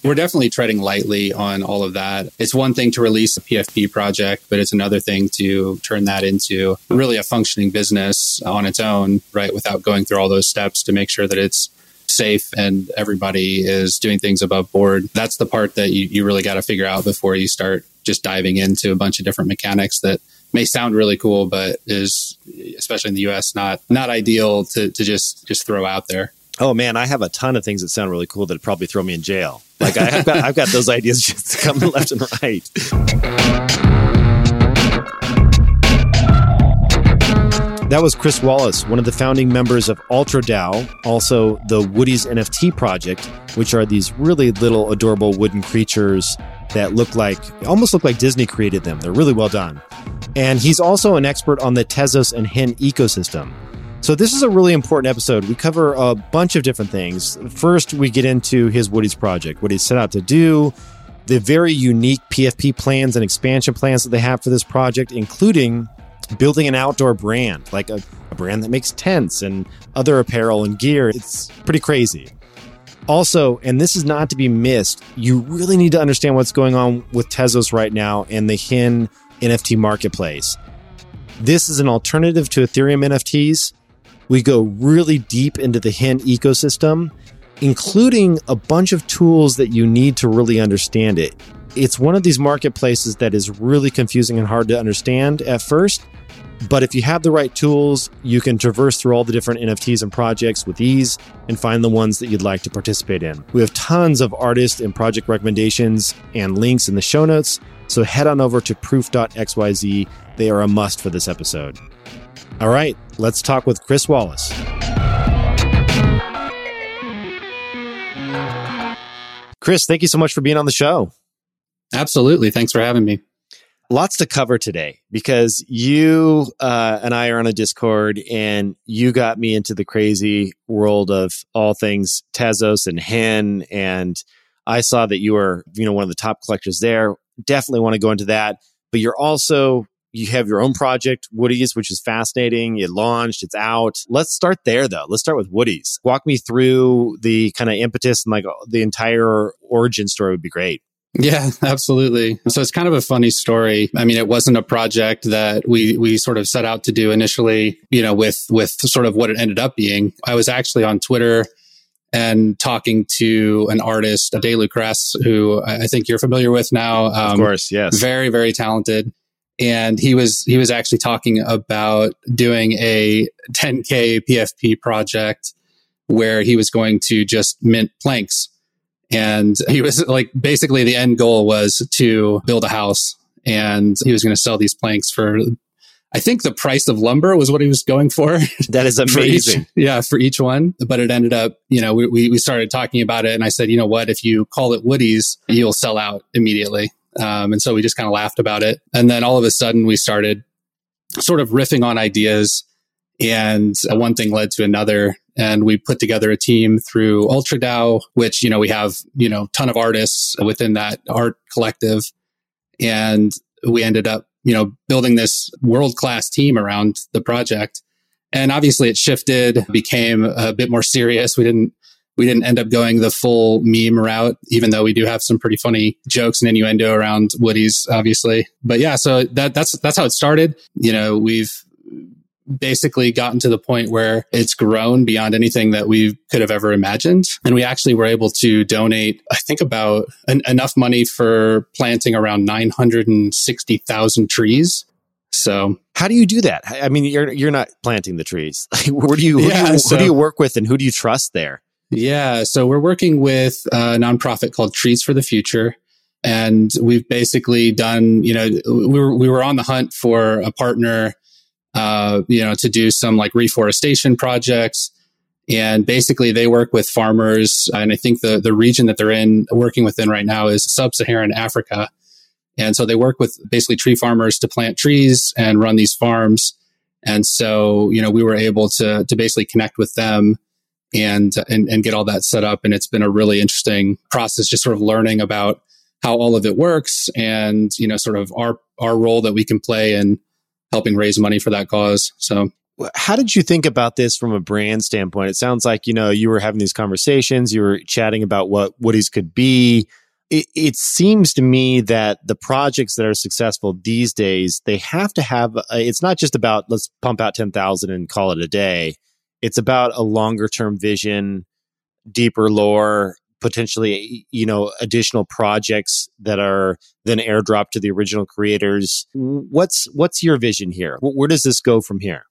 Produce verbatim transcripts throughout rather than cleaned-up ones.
we're definitely treading lightly on all of that. It's one thing to release a P F P project, but it's another thing to turn that into really a functioning business on its own, right? Without going through all those steps to make sure that it's safe and everybody is doing things above board. That's the part that you, you really got to figure out before you start just diving into a bunch of different mechanics that may sound really cool, but is, especially in the U S, not not ideal to, to just, just throw out there. Oh man, I have a ton of things that sound really cool that would probably throw me in jail. Like I, I've got, I've got those ideas just coming left and right. That was Chris Wallace, one of the founding members of UltraDAO, also the Woody's N F T project, which are these really little adorable wooden creatures that look like, almost look like Disney created them. They're really well done. And he's also an expert on the Tezos and Hen ecosystem. So this is a really important episode. We cover a bunch of different things. First, we get into his Woody's project, what he's set out to do, the very unique P F P plans and expansion plans that they have for this project, including building an outdoor brand, like a, a brand that makes tents and other apparel and gear. It's pretty crazy. Also, and this is not to be missed, you really need to understand what's going on with Tezos right now and the Hen N F T marketplace. This is an alternative to Ethereum N F Ts. We go really deep into the Hen ecosystem, including a bunch of tools that you need to really understand it. It's one of these marketplaces that is really confusing and hard to understand at first, but if you have the right tools, you can traverse through all the different N F Ts and projects with ease and find the ones that you'd like to participate in. We have tons of artist and project recommendations and links in the show notes, so head on over to proof dot x y z. They are a must for this episode. All right, let's talk with Chris Wallace. Chris, thank you so much for being on the show. Absolutely. Thanks for having me. Lots to cover today because you uh, and I are on a Discord and you got me into the crazy world of all things Tezos and Hen. And I saw that you were, you know, one of the top collectors there. Definitely want to go into that. But you're also, you have your own project, Woody's, which is fascinating. It launched, it's out. Let's start there though. Let's start with Woody's. Walk me through the kind of impetus and like the entire origin story would be great. Yeah, absolutely. So it's kind of a funny story. I mean, it wasn't a project that we we sort of set out to do initially, you know, with with sort of what it ended up being. I was actually on Twitter and talking to an artist, Day Lucrece, who I think you're familiar with now. Um, of course, yes. Very, very talented. And he was he was actually talking about doing a ten K P F P project where he was going to just mint planks. And he was like, basically the end goal was to build a house, and he was going to sell these planks for, I think the price of lumber was what he was going for. That is amazing. For each, yeah, for each one. But it ended up, you know, we, we started talking about it, and I said, you know what, if you call it Woody's, you'll sell out immediately. Um, and so we just kind of laughed about it. And then all of a sudden we started sort of riffing on ideas, and one thing led to another. And we put together a team through UltraDAO, which, you know, we have, you know, ton of artists within that art collective. And we ended up, you know, building this world-class team around the project. And obviously it shifted, became a bit more serious. We didn't, we didn't end up going the full meme route, even though we do have some pretty funny jokes and innuendo around Woody's, obviously. But yeah, so that, that's, that's how it started. You know, we've basically gotten to the point where it's grown beyond anything that we could have ever imagined. And we actually were able to donate, I think, about an, enough money for planting around nine hundred sixty thousand trees. So how do you do that? I mean, you're you're not planting the trees. Where do you, who, yeah, do you so, who do you work with and who do you trust there? Yeah, so we're working with a nonprofit called Trees for the Future. And we've basically done, you know, we were, we were on the hunt for a partner Uh, you know, to do some like reforestation projects. And basically they work with farmers. And I think the, the region that they're in, working within right now is sub-Saharan Africa. And so they work with basically tree farmers to plant trees and run these farms. And so, you know, we were able to, to basically connect with them and, and, and get all that set up. And it's been a really interesting process, just sort of learning about how all of it works and, you know, sort of our, our role that we can play in helping raise money for that cause. So How did you think about this from a brand standpoint? It sounds like, you know, you were having these conversations, you were chatting about what Woody's could be. It, it seems to me that the projects that are successful these days, they have to have, a, it's not just about let's pump out ten thousand and call it a day. It's about a longer term vision, deeper lore, potentially, you know, additional projects that are then airdropped to the original creators. What's, what's your vision here? Where does this go from here?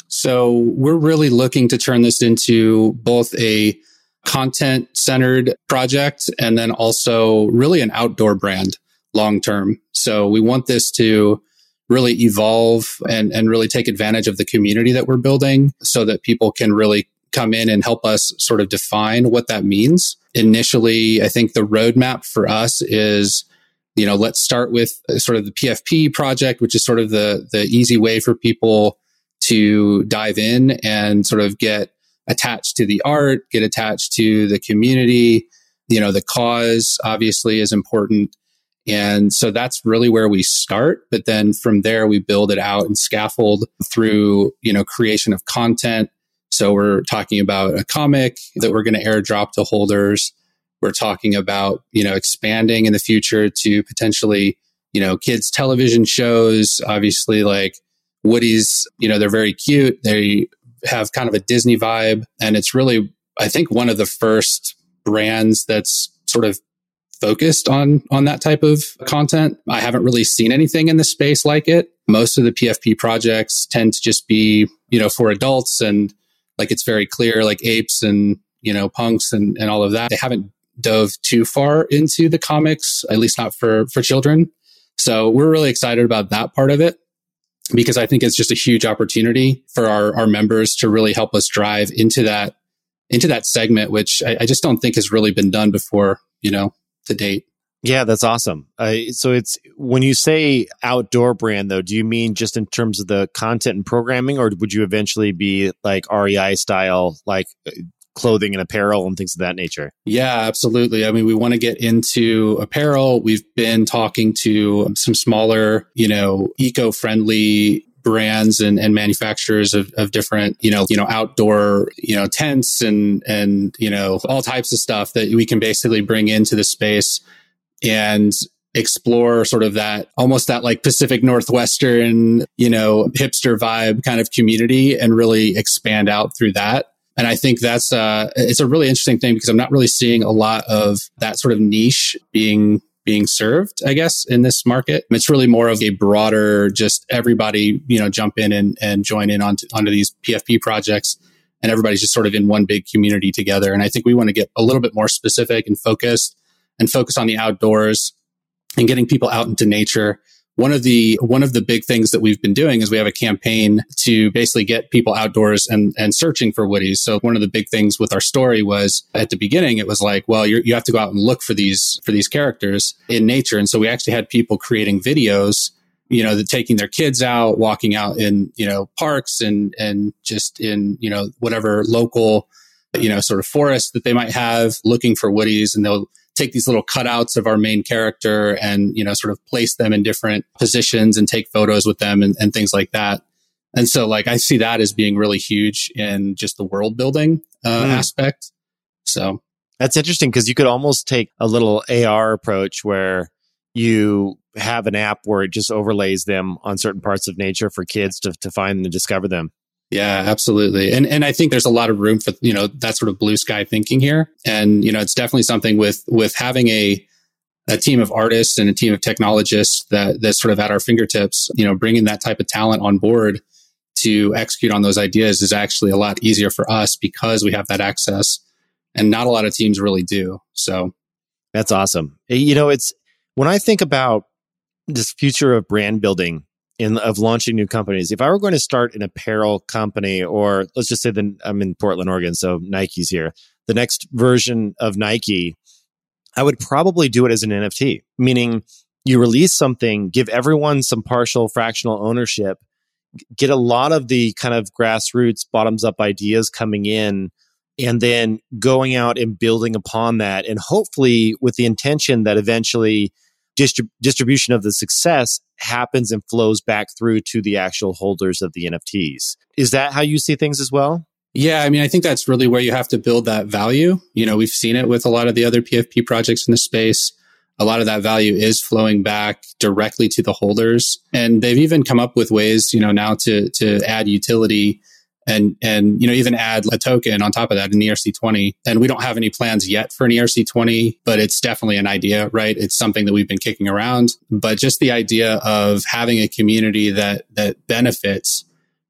So we're really looking to turn this into both a content-centered project and then also really an outdoor brand long-term. So we want this to really evolve and, and really take advantage of the community that we're building so that people can really come in and help us sort of define what that means. Initially, I think the roadmap for us is, you know, let's start with sort of the P F P project, which is sort of the, the easy way for people to dive in and sort of get attached to the art, get attached to the community. You know, the cause obviously is important. And so that's really where we start. But then from there, we build it out and scaffold through, you know, creation of content. So we're talking about a comic that we're going to airdrop to holders. We're talking about, you know, expanding in the future to potentially, you know, kids' television shows. Obviously, like Woody's, you know, they're very cute. They have kind of a Disney vibe. And it's really, I think, one of the first brands that's sort of focused on, on that type of content. I haven't really seen anything in the space like it. Most of the P F P projects tend to just be, you know, for adults and like it's very clear, like apes and, you know, punks and, and all of that. They haven't dove too far into the comics, at least not for, for children. So we're really excited about that part of it, because I think it's just a huge opportunity for our, our members to really help us drive into that, into that segment, which I, I just don't think has really been done before, you know, to date. Yeah, that's awesome. Uh, so it's, when you say outdoor brand though, do you mean just in terms of the content and programming, or would you eventually be like R E I style, like clothing and apparel and things of that nature? Yeah, absolutely. I mean, we want to get into apparel. We've been talking to some smaller, you know, eco-friendly brands and, and manufacturers of, of different, you know, you know, outdoor, you know, tents and, and, you know, all types of stuff that we can basically bring into the space and explore sort of that, almost that like Pacific Northwestern, you know, hipster vibe kind of community and really expand out through that. And I think that's, uh, it's a really interesting thing because I'm not really seeing a lot of that sort of niche being, being served, I guess, in this market. It's really more of a broader, just everybody, you know, jump in and, and join in onto, onto these P F P projects. And everybody's just sort of in one big community together. And I think we want to get a little bit more specific and focused and focus on the outdoors and getting people out into nature. One of the, one of the big things that we've been doing is we have a campaign to basically get people outdoors and, and searching for Woodies. So one of the big things with our story was at the beginning, it was like, well, you're, you have to go out and look for these, for these characters in nature. And so we actually had people creating videos, you know, that taking their kids out, walking out in, you know, parks and, and just in, you know, whatever local, you know, sort of forest that they might have, looking for Woodies, and they'll take these little cutouts of our main character and, you know, sort of place them in different positions and take photos with them and, and things like that. And so like, I see that as being really huge in just the world building uh, mm. aspect. So that's interesting, because you could almost take a little A R approach where you have an app where it just overlays them on certain parts of nature for kids to, to find and discover them. Yeah, absolutely. And and I think there's a lot of room for, you know, that sort of blue sky thinking here. And, you know, it's definitely something with with having a a team of artists and a team of technologists that that's sort of at our fingertips, you know, bringing that type of talent on board to execute on those ideas is actually a lot easier for us because we have that access, and not a lot of teams really do. So that's awesome. You know, it's when I think about this future of brand building, in of launching new companies. If I were going to start an apparel company, or let's just say that I'm in Portland, Oregon, so Nike's here, the next version of Nike, I would probably do it as an N F T, meaning you release something, give everyone some partial fractional ownership, get a lot of the kind of grassroots, bottoms up ideas coming in, and then going out and building upon that. And hopefully with the intention that eventually distrib- distribution of the success happens and flows back through to the actual holders of the N F Ts. Is that how you see things as well? Yeah, I mean, I think that's really where you have to build that value. You know, we've seen it with a lot of the other P F P projects in the space. A lot of that value is flowing back directly to the holders. And they've even come up with ways, you know, now to to add utility and, and you know, even add a token on top of that in E R C twenty. And we don't have any plans yet for an E R C twenty, but it's definitely an idea, right? It's something that we've been kicking around. But just the idea of having a community that that benefits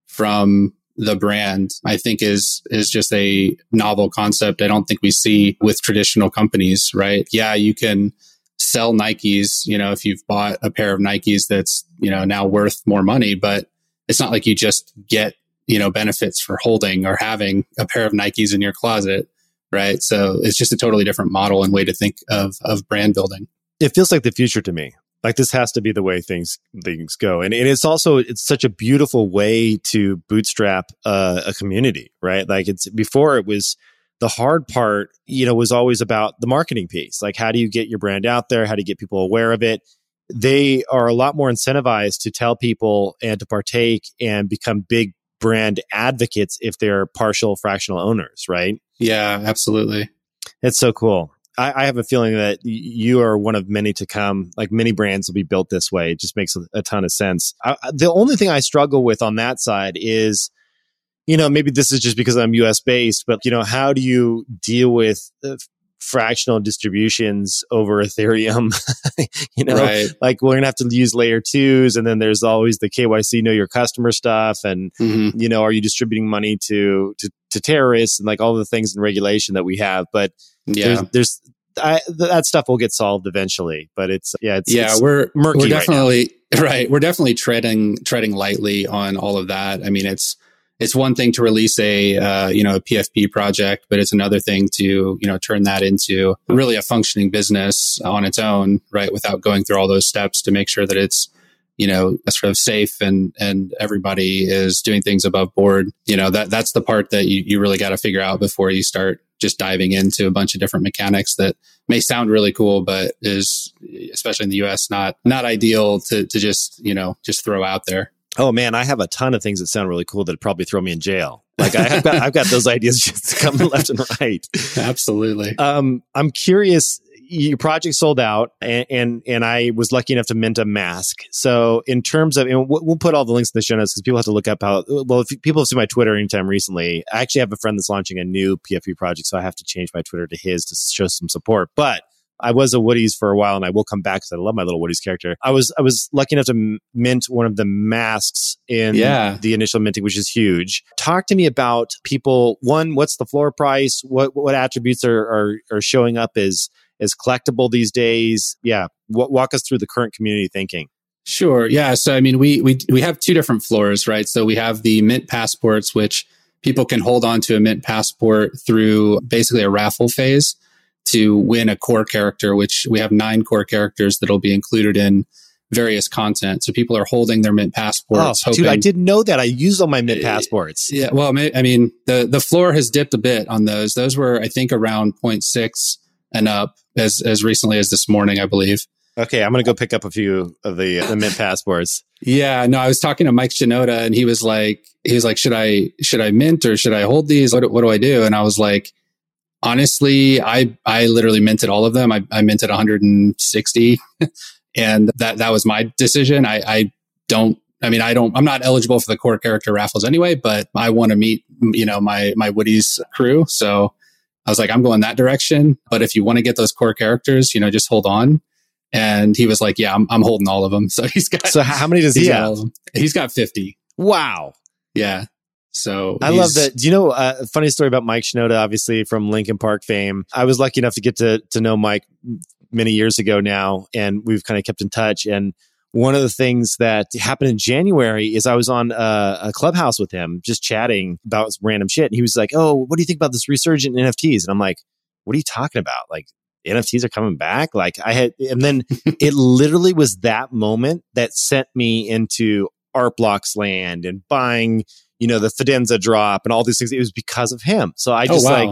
from the brand, I think is is just a novel concept. I don't think we see with traditional companies, right? Yeah, you can sell Nikes, you know, if you've bought a pair of Nikes that's, you know, now worth more money, but it's not like you just get, you know, benefits for holding or having a pair of Nikes in your closet, right? So it's just a totally different model and way to think of of brand building. It feels like the future to me. Like this has to be the way things things go, and, and it's also it's such a beautiful way to bootstrap uh, a community, right? Like it's before it was the hard part, you know, was always about the marketing piece. Like how do you get your brand out there? How do you get people aware of it? They are a lot more incentivized to tell people and to partake and become big brand advocates if they're partial fractional owners, right? Yeah, absolutely. It's so cool. I, I have a feeling that y- you are one of many to come. Like many brands will be built this way. It just makes a, a ton of sense. I, the only thing I struggle with on that side is, you know, maybe this is just because I'm U S based, but, you know, how do you deal with uh, fractional distributions over Ethereum? you know, right. Like we're going to have to use layer twos. And then there's always the K Y C, know your customer stuff. And, mm-hmm. you know, are you distributing money to, to, to terrorists and like all the things in regulation that we have? But yeah, there's, there's I, that stuff will get solved eventually, but it's, yeah, it's, yeah, it's we're, murky we're definitely, right, right. We're definitely treading, treading lightly on all of that. I mean, it's, It's one thing to release a, uh, you know, a P F P project, but it's another thing to, you know, turn that into really a functioning business on its own, right? Without going through all those steps to make sure that it's, you know, sort of safe and, and everybody is doing things above board. You know, that, that's the part that you, you really got to figure out before you start just diving into a bunch of different mechanics that may sound really cool, but is, especially in the U S, not, not ideal to, to just, you know, just throw out there. Oh man, I have a ton of things that sound really cool that'd probably throw me in jail. Like I, I've got, I've got those ideas just coming left and right. Absolutely. Um, I'm curious. Your project sold out, and, and and I was lucky enough to mint a mask. So in terms of, and we'll put all the links in the show notes because people have to look up how. Well, if people have seen my Twitter anytime recently, I actually have a friend that's launching a new P F P project, so I have to change my Twitter to his to show some support. But I was a Woody's for a while, and I will come back because I love my little Woody's character. I was I was lucky enough to mint one of the masks in yeah. the initial minting, which is huge. Talk to me about people. One, what's the floor price? What what attributes are are, are showing up as as collectible these days? Yeah, w- walk us through the current community thinking. Sure. Yeah. So I mean, we we we have two different floors, right? So we have the mint passports, which people can hold on to a mint passport through basically a raffle phase to win a core character, which we have nine core characters that'll be included in various content. So people are holding their mint passports. Oh, hoping, dude, I didn't know that. I use all my mint passports. Yeah. Well, I mean, the, the floor has dipped a bit on those. Those were, I think, around zero point six and up as, as recently as this morning, I believe. Okay. I'm going to go pick up a few of the, the mint passports. Yeah. No, I was talking to Mike Shinoda and he was like, he was like, should I, should I mint or should I hold these? What, what do I do? And I was like, honestly, I, I literally minted all of them. I, I minted one hundred sixty and that, that was my decision. I, I don't, I mean, I don't, I'm not eligible for the core character raffles anyway, but I want to meet, you know, my, my Woody's crew. So I was like, I'm going that direction. But if you want to get those core characters, you know, just hold on. And he was like, yeah, I'm, I'm holding all of them. So he's got, so how many does he have? All of them. He's got fifty. Wow. Yeah. So I love that. Do you know uh, a funny story about Mike Shinoda, obviously from Linkin Park fame? I was lucky enough to get to to know Mike many years ago now, and we've kind of kept in touch. And one of the things that happened in January is I was on a, a Clubhouse with him, just chatting about random shit. And he was like, "Oh, what do you think about this resurgent in N F Ts?" And I'm like, "What are you talking about? Like N F Ts are coming back?" Like I had, and then it literally was that moment that sent me into Art Blocks land and buying, you know, the Fidenza drop and all these things. It was because of him. So I just oh, wow. like,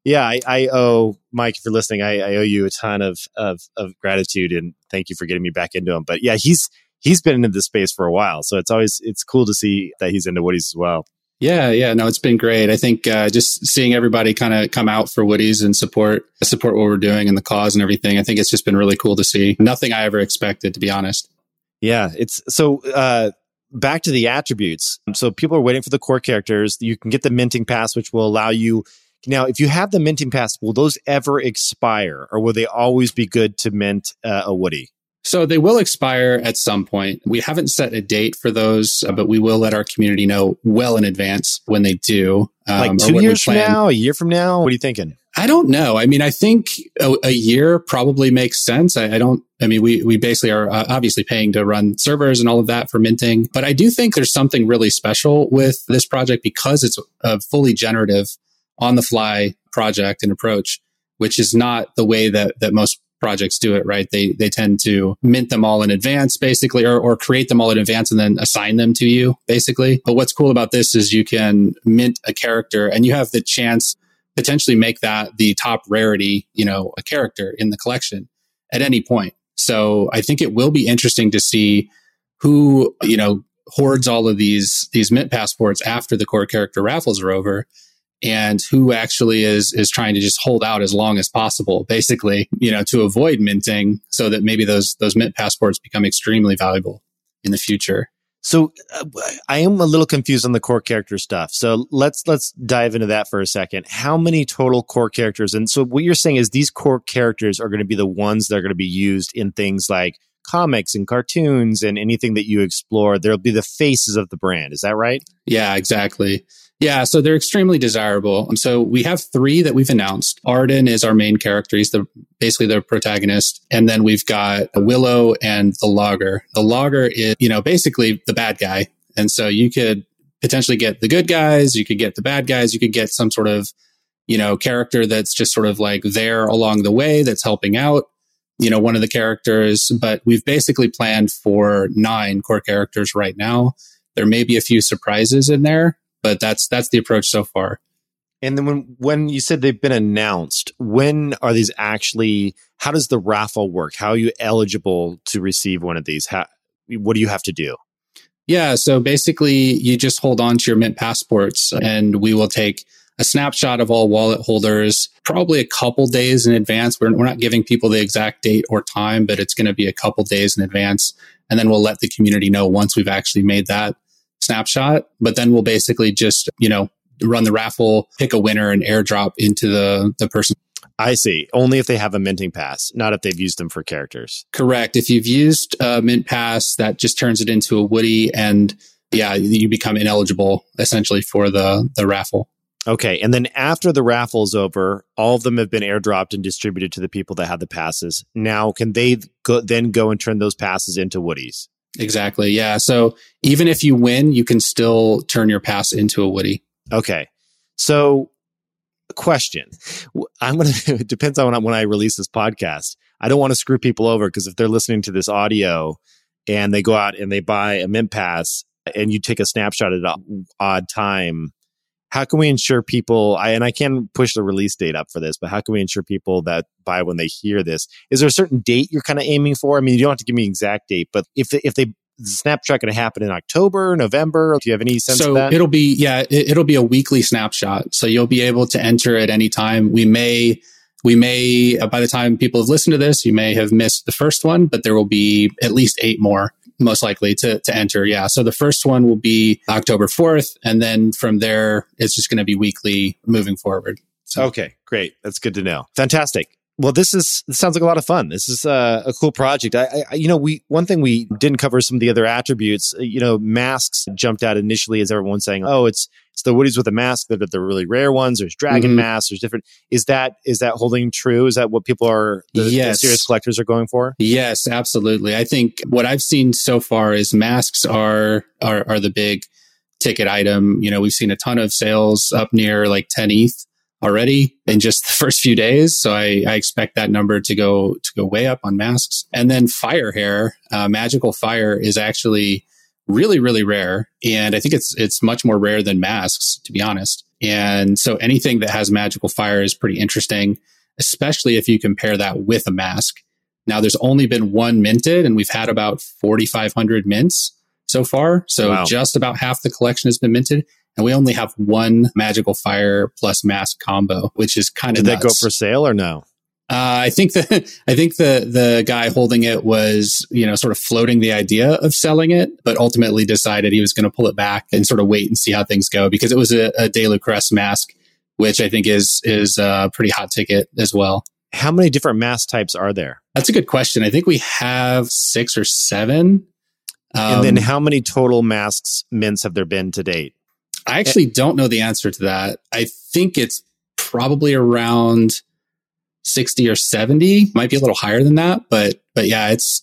Yeah, I, I owe Mike, if you're listening, I, I owe you a ton of, of of gratitude and thank you for getting me back into him. But yeah, he's he's been into this space for a while, so it's always it's cool to see that he's into Woodies as well. Yeah, yeah, no, it's been great. I think uh, just seeing everybody kind of come out for Woodies and support support what we're doing and the cause and everything. I think it's just been really cool to see. Nothing I ever expected, to be honest. Yeah, it's so. Uh, back to the attributes. So people are waiting for the core characters. You can get the minting pass, which will allow you. Now, if you have the minting pass, will those ever expire, or will they always be good to mint uh, a Woody? So they will expire at some point. We haven't set a date for those, uh, but we will let our community know well in advance when they do. Um, like two years from now, a year from now? What are you thinking? I don't know. I mean, I think a, a year probably makes sense. I, I don't, I mean, we, we basically are uh, obviously paying to run servers and all of that for minting, but I do think there's something really special with this project because it's a fully generative on the fly project and approach, which is not the way that, that most projects do it, right? They, they tend to mint them all in advance, basically, or, or create them all in advance and then assign them to you, basically. But what's cool about this is you can mint a character and you have the chance potentially make that the top rarity, you know, a character in the collection at any point. So I think it will be interesting to see who, you know, hoards all of these, these mint passports after the core character raffles are over and who actually is, is trying to just hold out as long as possible, basically, you know, to avoid minting so that maybe those, those mint passports become extremely valuable in the future. So uh, I am a little confused on the core character stuff. So let's let's dive into that for a second. How many total core characters? And so what you're saying is these core characters are going to be the ones that are going to be used in things like comics and cartoons and anything that you explore. There'll be the faces of the brand. Is that right? Yeah, exactly. Yeah, so they're extremely desirable. And so we have three that we've announced. Arden is our main character. He's the basically the protagonist. And then we've got Willow and the Logger. The Logger is, you know, basically the bad guy. And so you could potentially get the good guys, you could get the bad guys, you could get some sort of, you know, character that's just sort of like there along the way that's helping out, you know, one of the characters. But we've basically planned for nine core characters right now. There may be a few surprises in there, but that's that's the approach so far. And then when when you said they've been announced, when are these actually, how does the raffle work? How are you eligible to receive one of these? How, what do you have to do? Yeah, so basically you just hold on to your mint passports and we will take a snapshot of all wallet holders probably a couple days in advance. We're, we're not giving people the exact date or time, but it's going to be a couple days in advance. And then we'll let the community know once we've actually made that snapshot. But then we'll basically just, you know, run the raffle, pick a winner and airdrop into the, the person. I see. Only if they have a minting pass, not if they've used them for characters. Correct. If you've used a mint pass, that just turns it into a Woody and yeah, you become ineligible essentially for the, the raffle. Okay. And then after the raffle's over, all of them have been airdropped and distributed to the people that had the passes. Now, can they go, then go and turn those passes into Woodies? Exactly. Yeah. So even if you win, you can still turn your pass into a Woody. Okay. So question, I'm going to, it depends on when I, when I release this podcast. I don't want to screw people over because if they're listening to this audio and they go out and they buy a mint pass and you take a snapshot at an odd time, how can we ensure people, I, and I can push the release date up for this, but how can we ensure people that buy when they hear this? Is there a certain date you're kind of aiming for? I mean, you don't have to give me an exact date, but if if they, the snapshot going to happen in October, November? Do you have any sense so of that? So it'll be, yeah, it, it'll be a weekly snapshot. So you'll be able to enter at any time. We may, we may, uh, by the time people have listened to this, you may have missed the first one, but there will be at least eight more. Most likely to, to enter. Yeah. So the first one will be October fourth. And then from there, it's just going to be weekly moving forward. So. Okay, great. That's good to know. Fantastic. Well, this is, this sounds like a lot of fun. This is a, a cool project. I, I, you know, we, one thing we didn't cover some of the other attributes, you know, masks jumped out initially as everyone saying, oh, it's, it's the Woodies with a mask that are the really rare ones. There's dragon mm-hmm. masks. There's different. Is that, is that holding true? Is that what people are, the, yes. the serious collectors are going for? Yes, absolutely. I think what I've seen so far is masks are, are, are the big ticket item. You know, we've seen a ton of sales up near like ten E T H already in just the first few days. So I, I expect that number to go, to go way up on masks. And then fire hair, uh, magical fire is actually really, really rare. And I think it's it's much more rare than masks, to be honest. And so anything that has magical fire is pretty interesting, especially if you compare that with a mask. Now, there's only been one minted, and we've had about forty-five hundred mints so far. So wow. Just about half the collection has been minted. And we only have one magical fire plus mask combo, which is kind of Did nuts. that go for sale or no? Uh, I think the I think the the guy holding it was, you know, sort of floating the idea of selling it, but ultimately decided he was going to pull it back and sort of wait and see how things go, because it was a, a De Lucrece mask, which I think is is a pretty hot ticket as well. How many different mask types are there? That's a good question. I think we have six or seven. Um, and then how many total masks mints have there been to date? I actually don't know the answer to that. I think it's probably around sixty or seventy, might be a little higher than that. But, but yeah, it's,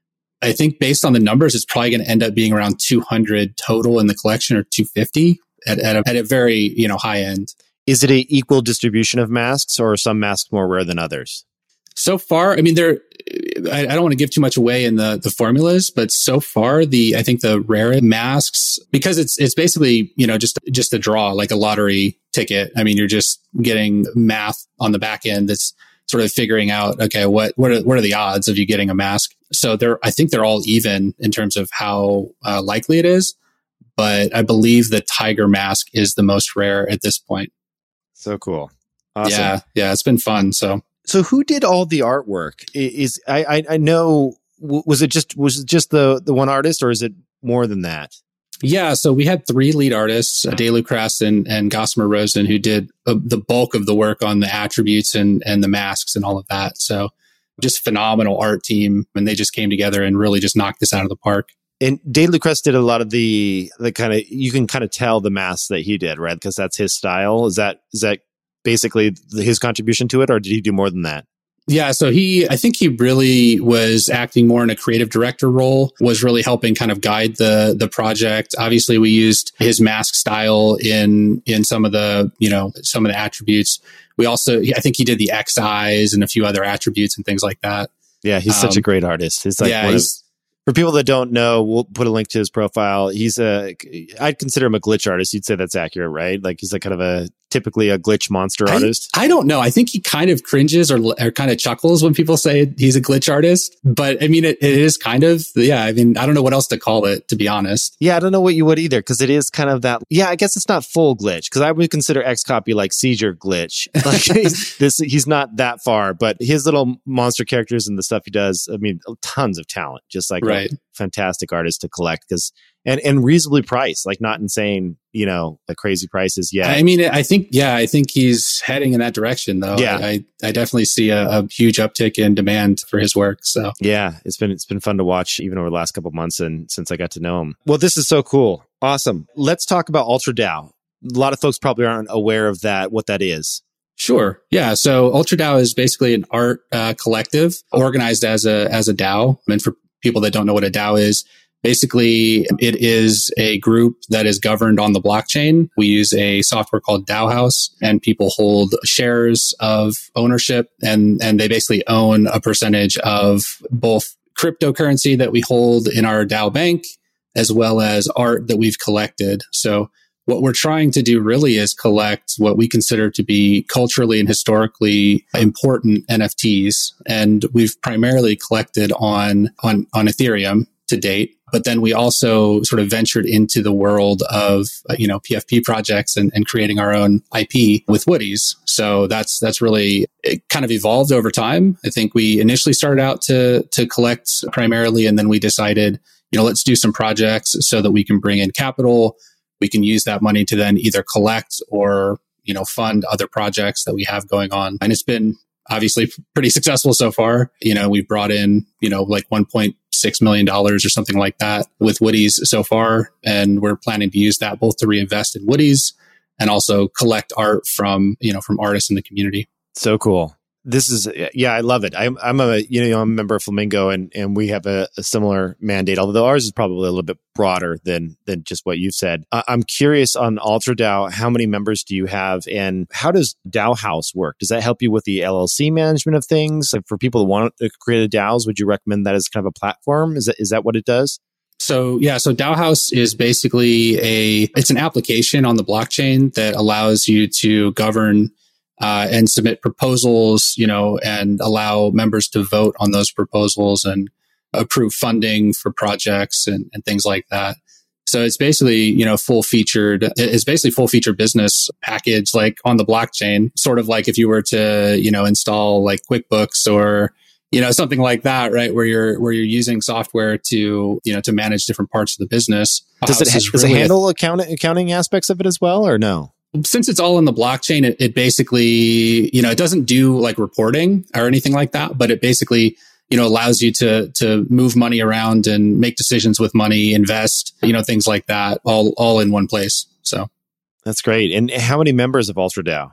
I think based on the numbers, it's probably going to end up being around two hundred total in the collection, or two hundred fifty at, at, a, at a very, you know, high end. Is it a equal distribution of masks, or are some masks more rare than others? So far, I mean, there, I, I don't want to give too much away in the, the formulas, but so far, the, I think the rare masks, because it's, it's basically, you know, just, just a draw, like a lottery ticket. I mean, you're just getting math on the back end that's sort of figuring out, okay, what, what are, what are the odds of you getting a mask? So they're, I think they're all even in terms of how uh, likely it is. But I believe the tiger mask is the most rare at this point. So cool. Awesome. Yeah. Yeah. It's been fun. So. So who did all the artwork? Is I I, I know was it just was it just the the one artist, or is it more than that? Yeah, so we had three lead artists, De Lucrece and, and Gossamer Rosen, who did uh, the bulk of the work on the attributes and and the masks and all of that. So just phenomenal art team, and they just came together and really just knocked this out of the park. And De Lucrece did a lot of the the kind of, you can kind of tell the masks that he did, right? Because that's his style. Is that is that basically his contribution to it, or did he do more than that? Yeah, so he, I think he really was acting more in a creative director role, was really helping kind of guide the the project. Obviously, we used his mask style in in some of the, you know, some of the attributes. We also, I think he did the X eyes and a few other attributes and things like that. Yeah, he's um, such a great artist. He's like yeah, one he's, of, for people that don't know, we'll put a link to his profile. He's a, I'd consider him a glitch artist. You'd say that's accurate, right? Like he's like kind of a, typically a glitch monster I, artist. I don't know. I think he kind of cringes or, or kind of chuckles when people say he's a glitch artist. But I mean, it, it is kind of, yeah, I mean, I don't know what else to call it, to be honest. Yeah, I don't know what you would either, because it is kind of that. Yeah, I guess it's not full glitch, because I would consider X-Copy like seizure glitch. Like he's, this, he's not that far, but his little monster characters and the stuff he does, I mean, tons of talent, just like right. a fantastic artist to collect, because and and reasonably priced, like not insane, you know, like crazy prices yet. I mean, I think, yeah, I think he's heading in that direction, though. Yeah. I, I definitely see a, a huge uptick in demand for his work. So yeah, it's been it's been fun to watch even over the last couple of months and since I got to know him. Well, this is so cool. Awesome. Let's talk about UltraDAO. A lot of folks probably aren't aware of that, what that is. Sure. Yeah. So UltraDAO is basically an art uh, collective organized as a as a DAO. And for people that don't know what a DAO is, basically, it is a group that is governed on the blockchain. We use a software called DAOhouse, and people hold shares of ownership, and, and they basically own a percentage of both cryptocurrency that we hold in our DAO bank, as well as art that we've collected. So what we're trying to do really is collect what we consider to be culturally and historically important N F Ts. And we've primarily collected on, on, on Ethereum to date. But then we also sort of ventured into the world of, uh, you know, P F P projects and, and creating our own I P with Woodies. So that's, that's really, it kind of evolved over time. I think we initially started out to, to collect primarily, and then we decided, you know, let's do some projects so that we can bring in capital. We can use that money to then either collect or, you know, fund other projects that we have going on. And it's been obviously pretty successful so far. You know, we've brought in, you know, like one point six million dollars or something like that with Woodies so far. And we're planning to use that both to reinvest in Woodies and also collect art from, you know, from artists in the community. So cool. This is, yeah, I love it. I'm, I'm a, you know, I'm a member of Flamingo, and, and we have a, a similar mandate, although ours is probably a little bit broader than, than just what you've said. I, I'm curious on UltraDAO, how many members do you have, and how does DAOhouse work? Does that help you with the L L C management of things? Like for people who want to create a DAOs, would you recommend that as kind of a platform? Is that, is that what it does? So yeah, so DAOhouse is basically a, it's an application on the blockchain that allows you to govern uh, and submit proposals, you know, and allow members to vote on those proposals and approve funding for projects and, and things like that. So it's basically, you know, full featured, it's basically full featured business package, like on the blockchain, sort of like if you were to, you know, install like QuickBooks or, you know, something like that, right? Where you're, where you're using software to, you know, to manage different parts of the business. Does it, ha- does really it handle a, account- accounting aspects of it as well, or no? Since it's all in the blockchain, it, it basically, you know, it doesn't do like reporting or anything like that, but it basically, you know, allows you to, to move money around and make decisions with money, invest, you know, things like that, all, all in one place. So that's great. And how many members of UltraDAO?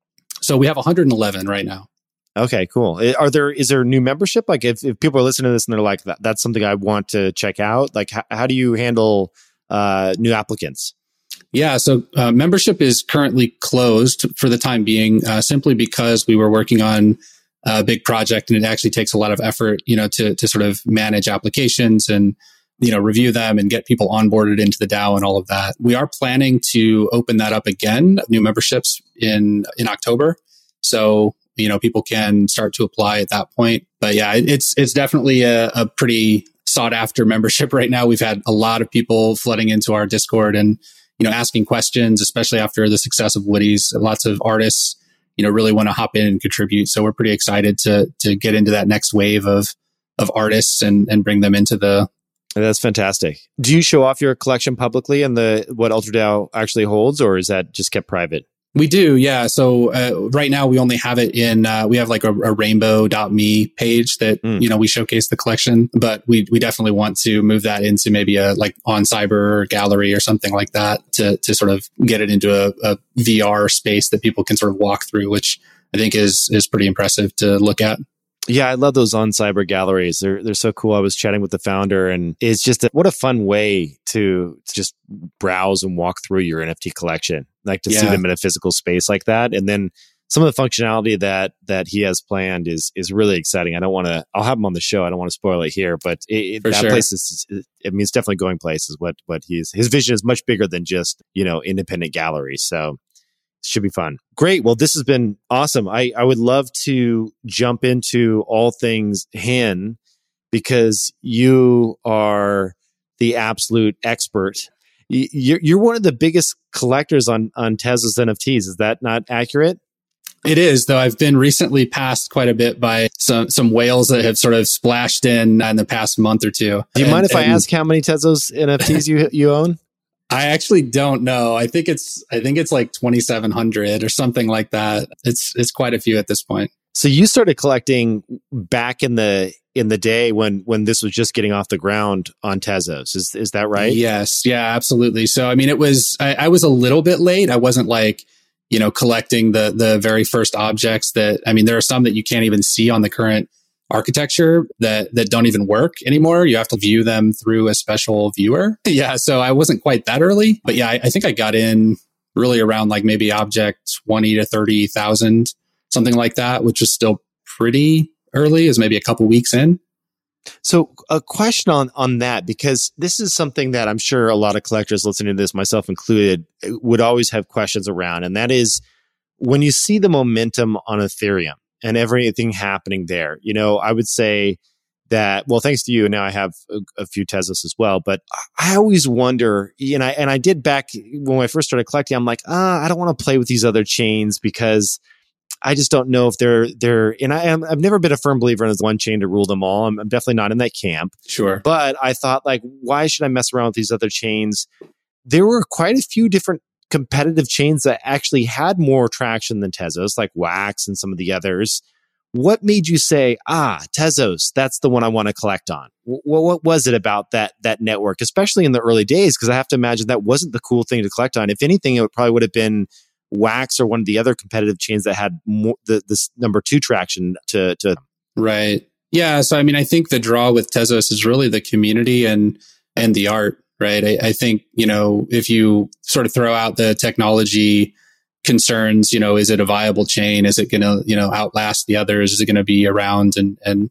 So we have one hundred eleven right now. Okay, cool. Are there, is there new membership? Like if, if people are listening to this and they're like, that, that's something I want to check out. Like how, how do you handle uh, new applicants? Yeah. So uh, membership is currently closed for the time being, uh, simply because we were working on a big project and it actually takes a lot of effort, you know, to, to sort of manage applications and, you know, review them and get people onboarded into the DAO and all of that. We are planning to open that up again, new memberships in, in October. So, you know, people can start to apply at that point. But yeah, it's, it's definitely a, a pretty sought after membership right now. We've had a lot of people flooding into our Discord and, you know, asking questions, especially after the success of Woodies. Lots of artists, you know, really want to hop in and contribute. So we're pretty excited to to get into that next wave of of artists and and bring them into the. That's fantastic. Do you show off your collection publicly and the what UltraDAO actually holds, or is that just kept private? We do, yeah. So uh, right now we only have it in, uh, we have like a, a rainbow dot me page that, mm. you know, we showcase the collection, but we we definitely want to move that into maybe a like on Cyber gallery or something like that to to sort of get it into a, a V R space that people can sort of walk through, which I think is is pretty impressive to look at. Yeah, I love those on Cyber galleries. They're they're so cool. I was chatting with the founder, and it's just a, what a fun way to, to just browse and walk through your N F T collection, like to yeah. see them in a physical space like that. And then some of the functionality that that he has planned is is really exciting. I don't want to. I'll have him on the show. I don't want to spoil it here, but it, that sure. place is. I mean, it's definitely going places. What what he's his vision is much bigger than just, you know, independent galleries. So. Should be fun. Great. Well, this has been awesome. I, I would love to jump into all things Hen because you are the absolute expert. You're, you're one of the biggest collectors on, on Tezos N F Ts. Is that not accurate? It is, though. I've been recently passed quite a bit by some, some whales that have sort of splashed in in the past month or two. Do you and, mind if and, I ask how many Tezos N F Ts you you own? I actually don't know. I think it's I think it's like twenty-seven hundred or something like that. It's it's quite a few at this point. So you started collecting back in the in the day when when this was just getting off the ground on Tezos. Is is that right? Yes. Yeah, absolutely. So I mean, it was I, I was a little bit late. I wasn't like, you know, collecting the the very first objects that I mean, there are some that you can't even see on the current architecture that that don't even work anymore. You have to view them through a special viewer. Yeah, so I wasn't quite that early, but yeah, I, I think I got in really around like maybe object twenty to thirty thousand, something like that, which is still pretty early, is maybe a couple weeks in. So a question on on that, because this is something that I'm sure a lot of collectors listening to this, myself included, would always have questions around, and that is when you see the momentum on Ethereum and everything happening there. You know, I would say that, well, thanks to you, now I have a, a few Tezos as well, but I always wonder, and I, and I did back when I first started collecting, I'm like, ah, I don't want to play with these other chains because I just don't know if they're, they're, and I am, I've never been a firm believer in this one chain to rule them all. I'm, I'm definitely not in that camp. Sure. But I thought, like, why should I mess around with these other chains? There were quite a few different competitive chains that actually had more traction than Tezos, like Wax and some of the others. What made you say, ah, Tezos, that's the one I want to collect on? W- what was it about that that network, especially in the early days? Because I have to imagine that wasn't the cool thing to collect on. If anything, it would probably would have been Wax or one of the other competitive chains that had more, the this number two traction to to. Right. Yeah. So I mean, I think the draw with Tezos is really the community and and the art. Right. I, I think, you know, if you sort of throw out the technology concerns, you know, is it a viable chain? Is it going to, you know, outlast the others? Is it going to be around and, and,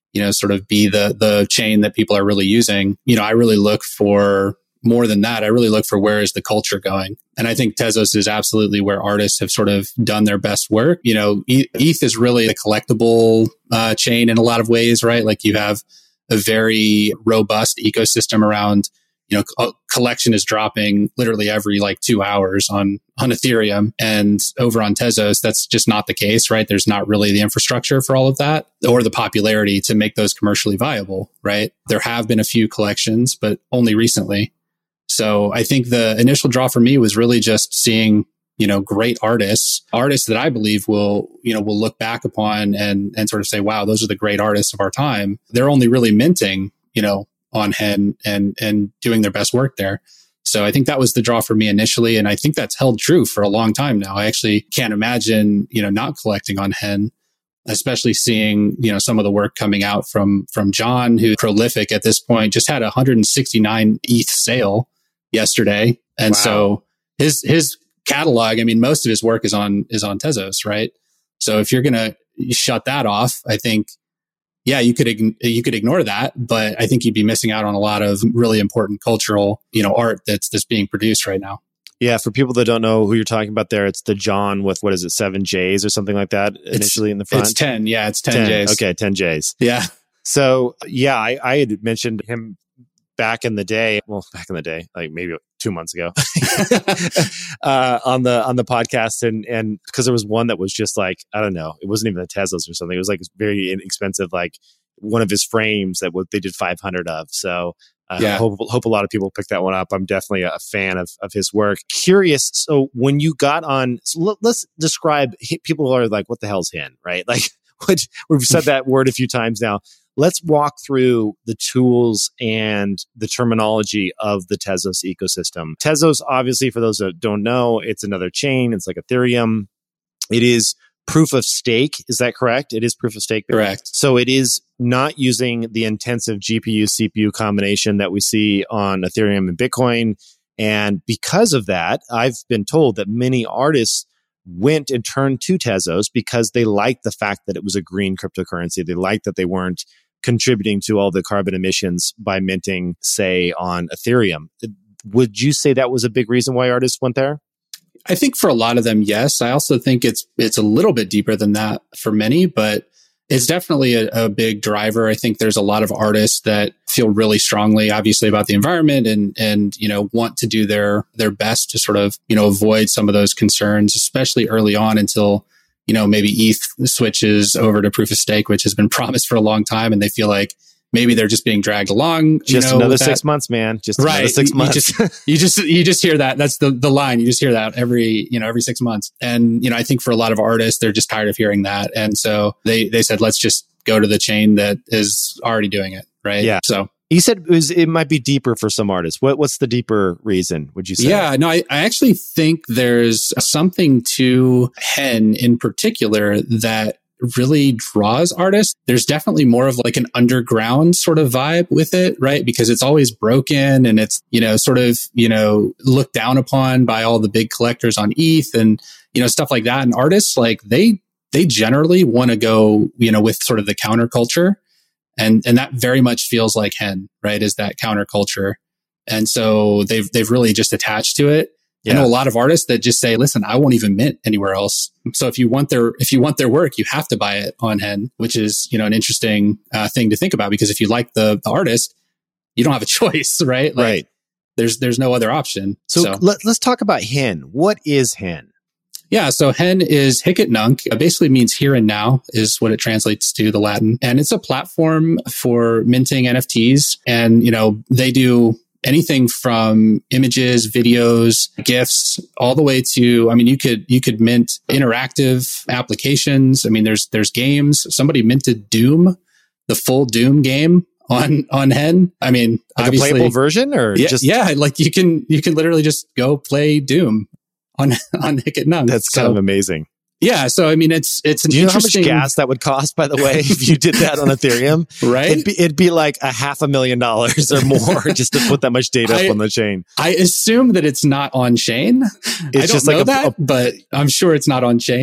you know, sort of be the the chain that people are really using. You know, I really look for more than that. I really look for where is the culture going. And I think Tezos is absolutely where artists have sort of done their best work. You know, E T H is really a collectible uh, chain in a lot of ways, right? Like you have a very robust ecosystem around, you know, co- collection is dropping literally every like two hours on, on Ethereum, and over on Tezos, that's just not the case, right? There's not really the infrastructure for all of that or the popularity to make those commercially viable, right? There have been a few collections, but only recently. So I think the initial draw for me was really just seeing, you know, great artists, artists that I believe will, you know, will look back upon and, and sort of say, wow, those are the great artists of our time. They're only really minting, you know, on Hen and, and doing their best work there. So I think that was the draw for me initially. And I think that's held true for a long time now. I actually can't imagine, you know, not collecting on Hen, especially seeing, you know, some of the work coming out from, from John, who's prolific at this point, just had a one hundred sixty-nine E T H sale yesterday. And wow. so his, his catalog, I mean, most of his work is on, is on Tezos, right? So if you're going to shut that off, I think, yeah, you could, you could ignore that, but I think you'd be missing out on a lot of really important cultural, you know, art that's, that's being produced right now. Yeah. For people that don't know who you're talking about there, it's the John with, what is it, seven J's or something like that initially it's, in the front? It's ten. Yeah. It's ten, ten J's. Okay. ten J's. Yeah. So yeah, I, I had mentioned him back in the day, well, back in the day, like maybe two months ago, uh, on the on the podcast, and and because there was one that was just like, I don't know, it wasn't even the Teslas or something. It was like very inexpensive, like one of his frames that what they did five hundred of. So uh, yeah. I hope hope a lot of people pick that one up. I'm definitely a fan of of his work. Curious. So when you got on, so let, let's describe. People are like, what the hell's Hen, right? Like, what, we've said that word a few times now. Let's walk through the tools and the terminology of the Tezos ecosystem. Tezos, obviously, for those that don't know, it's another chain. It's like Ethereum. It is proof of stake. Is that correct? It is proof of stake. Correct. So it is not using the intensive G P U C P U combination that we see on Ethereum and Bitcoin. And because of that, I've been told that many artists went and turned to Tezos because they liked the fact that it was a green cryptocurrency. They liked that they weren't contributing to all the carbon emissions by minting, say, on Ethereum. Would you say that was a big reason why artists went there? I think for a lot of them, yes. I also think it's it's a little bit deeper than that for many, but it's definitely a, a big driver. I think there's a lot of artists that feel really strongly, obviously, about the environment and and you know want to do their their best to sort of you know avoid some of those concerns, especially early on until you know maybe E T H switches over to proof of stake, which has been promised for a long time, and they feel like maybe they're just being dragged along. Just you know, another six months, man. Just right. another six months. You just, you just you just hear that. That's the the line. You just hear that every you know every six months. And you know I think for a lot of artists, they're just tired of hearing that, and so they they said, let's just go to the chain that is already doing it. Right. Yeah. So. You said it, was, it might be deeper for some artists. What, what's the deeper reason, would you say? Yeah, no, I, I actually think there's something to Hen in particular that really draws artists. There's definitely more of like an underground sort of vibe with it, right? Because it's always broken and it's, you know, sort of, you know, looked down upon by all the big collectors on E T H and, you know, stuff like that. And artists, like, they, they generally want to go, you know, with sort of the counterculture. And and that very much feels like Hen, right? Is that counterculture. And so they've they've really just attached to it. Yeah. I know a lot of artists that just say, listen, I won't even mint anywhere else. So if you want their if you want their work, you have to buy it on Hen, which is, you know, an interesting uh, thing to think about, because if you like the, the artist, you don't have a choice, right? Like, right. There's there's no other option. So, so. Let, let's talk about Hen. What is Hen? Yeah, so Hen is Hic et Nunc. It basically means here and now is what it translates to, the Latin. And it's a platform for minting N F Ts. And, you know, they do anything from images, videos, GIFs, all the way to, I mean, you could, you could mint interactive applications. I mean, there's, there's games. Somebody minted Doom, the full Doom game on, on Hen. I mean, like obviously, a playable version or yeah, just, yeah, like you can, you can literally just go play Doom on, on Hic et Nunc. That's so, kind of amazing. Yeah. So, I mean, it's, it's an Do you know how interesting... much gas that would cost, by the way, if you did that on Ethereum? Right. It'd be, it'd be like a half a million dollars or more just to put that much data I, up on the chain. I assume that it's not on chain. It's I don't just know like a, that, a, but I'm sure it's not on chain.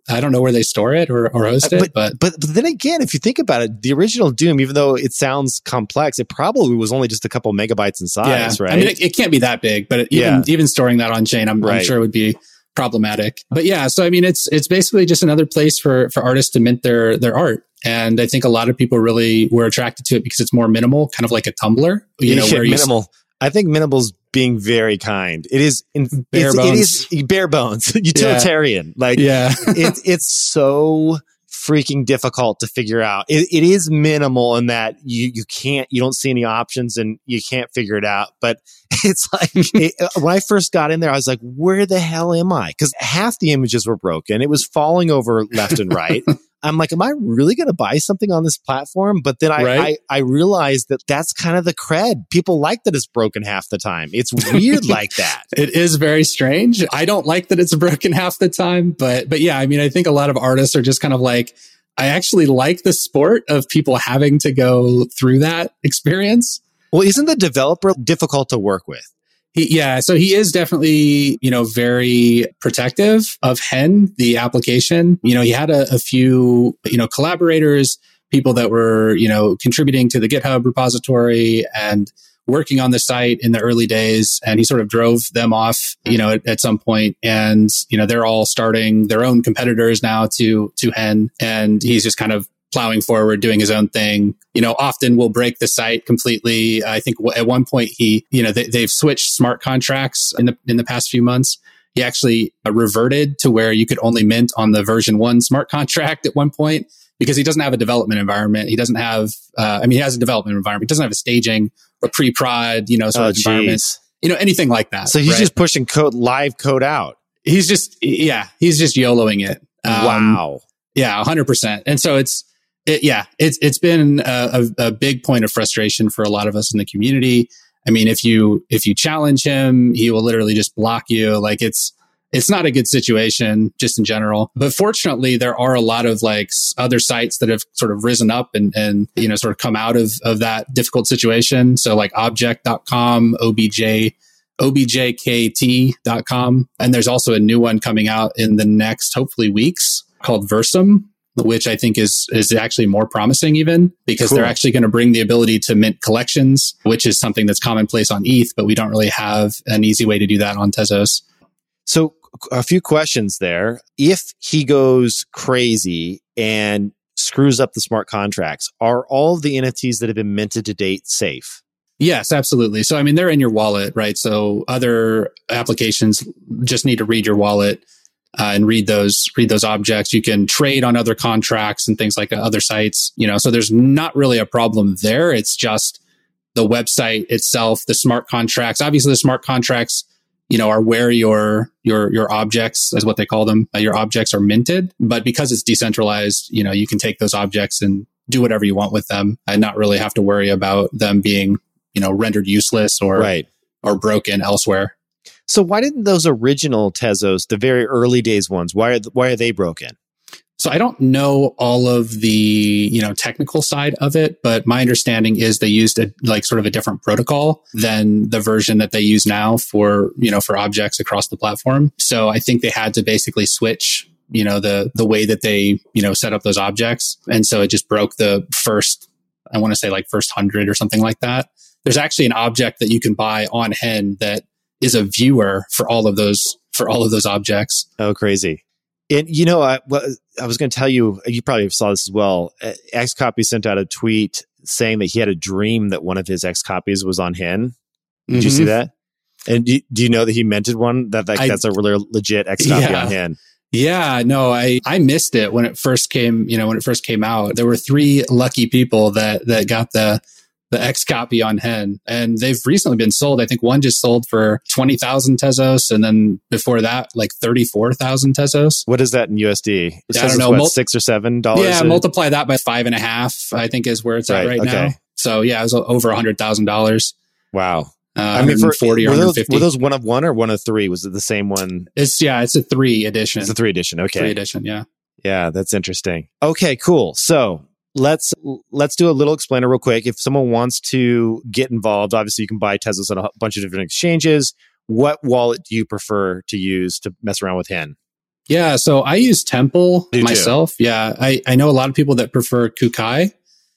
I don't know where they store it or, or host it, but, but, but but then again, if you think about it, the original Doom, even though it sounds complex, it probably was only just a couple megabytes in size, yeah. right? I mean, it, it can't be that big, but it, even Yeah. even storing that on chain, I'm, Right. I'm sure would be problematic. But yeah, so I mean, it's it's basically just another place for for artists to mint their their art. And I think a lot of people really were attracted to it because it's more minimal, kind of like a Tumblr. You know, Yeah, where you minimal. I think minimal's being very kind. It is in, Bare it's, bones. It is bare bones, utilitarian. Like yeah, it, it's so freaking difficult to figure out. It, it is minimal in that you you can't you don't see any options and you can't figure it out. But it's like it, when I first got in there, I was like, "Where the hell am I?" Because half the images were broken. It was falling over left and right. I'm like, am I really going to buy something on this platform? But then I, Right. I I realized that that's kind of the cred. People like that it's broken half the time. It's weird like that. it is very strange. I don't like that it's broken half the time, but but yeah, I mean, I think a lot of artists are just kind of like, I actually like the sport of people having to go through that experience. Well, isn't the developer difficult to work with? He, yeah, so he is definitely, you know, very protective of Hen, the application. You know, he had a, a few, you know, collaborators, people that were, you know, contributing to the GitHub repository and working on the site in the early days. And he sort of drove them off, you know, at, at some point. And, you know, they're all starting their own competitors now to, to Hen. And he's just kind of plowing forward, doing his own thing. You know, often will break the site completely. I think w- at one point he, you know, they, they've switched smart contracts in the in the past few months. He actually uh, reverted to where you could only mint on the version one smart contract at one point because he doesn't have a development environment. He doesn't have, uh, I mean, he has a development environment. He doesn't have a staging or pre-prod, you know, sort Oh, of environment, geez. you know, anything like that. So he's right? just pushing code, live code out. he's just, yeah, he's just YOLOing it. Um, Wow. Yeah, one hundred percent. And so it's, It, yeah, it's it's been a, a, a big point of frustration for a lot of us in the community. I mean, if you if you challenge him, he will literally just block you. Like it's it's not a good situation just in general. But fortunately, there are a lot of like other sites that have sort of risen up and and you know sort of come out of of that difficult situation. So like object dot com, O B J. O B J K T dot com. And there's also a new one coming out in the next, hopefully, weeks called Versum, which I think is is actually more promising even because Cool. they're actually going to bring the ability to mint collections, which is something that's commonplace on E T H, but we don't really have an easy way to do that on Tezos. So a few questions there. If he goes crazy and screws up the smart contracts, are all of the N F Ts that have been minted to date safe? Yes, absolutely. So, I mean, they're in your wallet, right? So other applications just need to read your wallet uh, and read those, read those objects. You can trade on other contracts and things like uh, other sites, you know, so there's not really a problem there. It's just the website itself, the smart contracts. Obviously the smart contracts, you know, are where your, your, your objects, is what they call them. Uh, your objects are minted, but because it's decentralized, you know, you can take those objects and do whatever you want with them and not really have to worry about them being, you know, rendered useless or, Right. or broken elsewhere. So why didn't those original Tezos, the very early days ones, why are, why are they broken? So I don't know all of the, you know, technical side of it, but my understanding is they used a, like sort of a different protocol than the version that they use now for, you know, for objects across the platform. So I think they had to basically switch, you know, the, the way that they, you know, set up those objects. And so it just broke the first, I want to say like first hundred or something like that. There's actually an object that you can buy on Hen that is a viewer for all of those, for all of those objects. Oh, crazy. And, you know, I, well, I was going to tell you, you probably saw this as well. Uh, Xcopy sent out a tweet saying that he had a dream that one of his X copies was on Hen. Did you see that? And do, do you know that he minted one? That, that I- that's a really legit X copy Yeah. on Hen. Yeah, no, I, I missed it when it first came, you know, when it first came out. There were three lucky people that, that got the, the X copy on Hen, and they've recently been sold. I think one just sold for twenty thousand Tezos. And then before that, like thirty-four thousand Tezos. What is that in U S D? It I says don't it's know. what, Mul- six or seven dollars? Yeah, a- multiply that by five and a half, I think is where it's at Right, right okay. now. So yeah, it was over a hundred thousand dollars. Wow. Uh, I mean, for, forty or were, one those, fifty. were those one of one or one of three? Was it the same one? It's yeah, it's a three edition. It's a three edition. Okay. Three edition, yeah. Yeah, that's interesting. Okay, cool. So let's let's do a little explainer real quick. If someone wants to get involved, obviously you can buy Tezos on a bunch of different exchanges. What wallet do you prefer to use to mess around with Hen? Yeah, so I use Temple Do myself. Too. Yeah, I, I know a lot of people that prefer Kukai.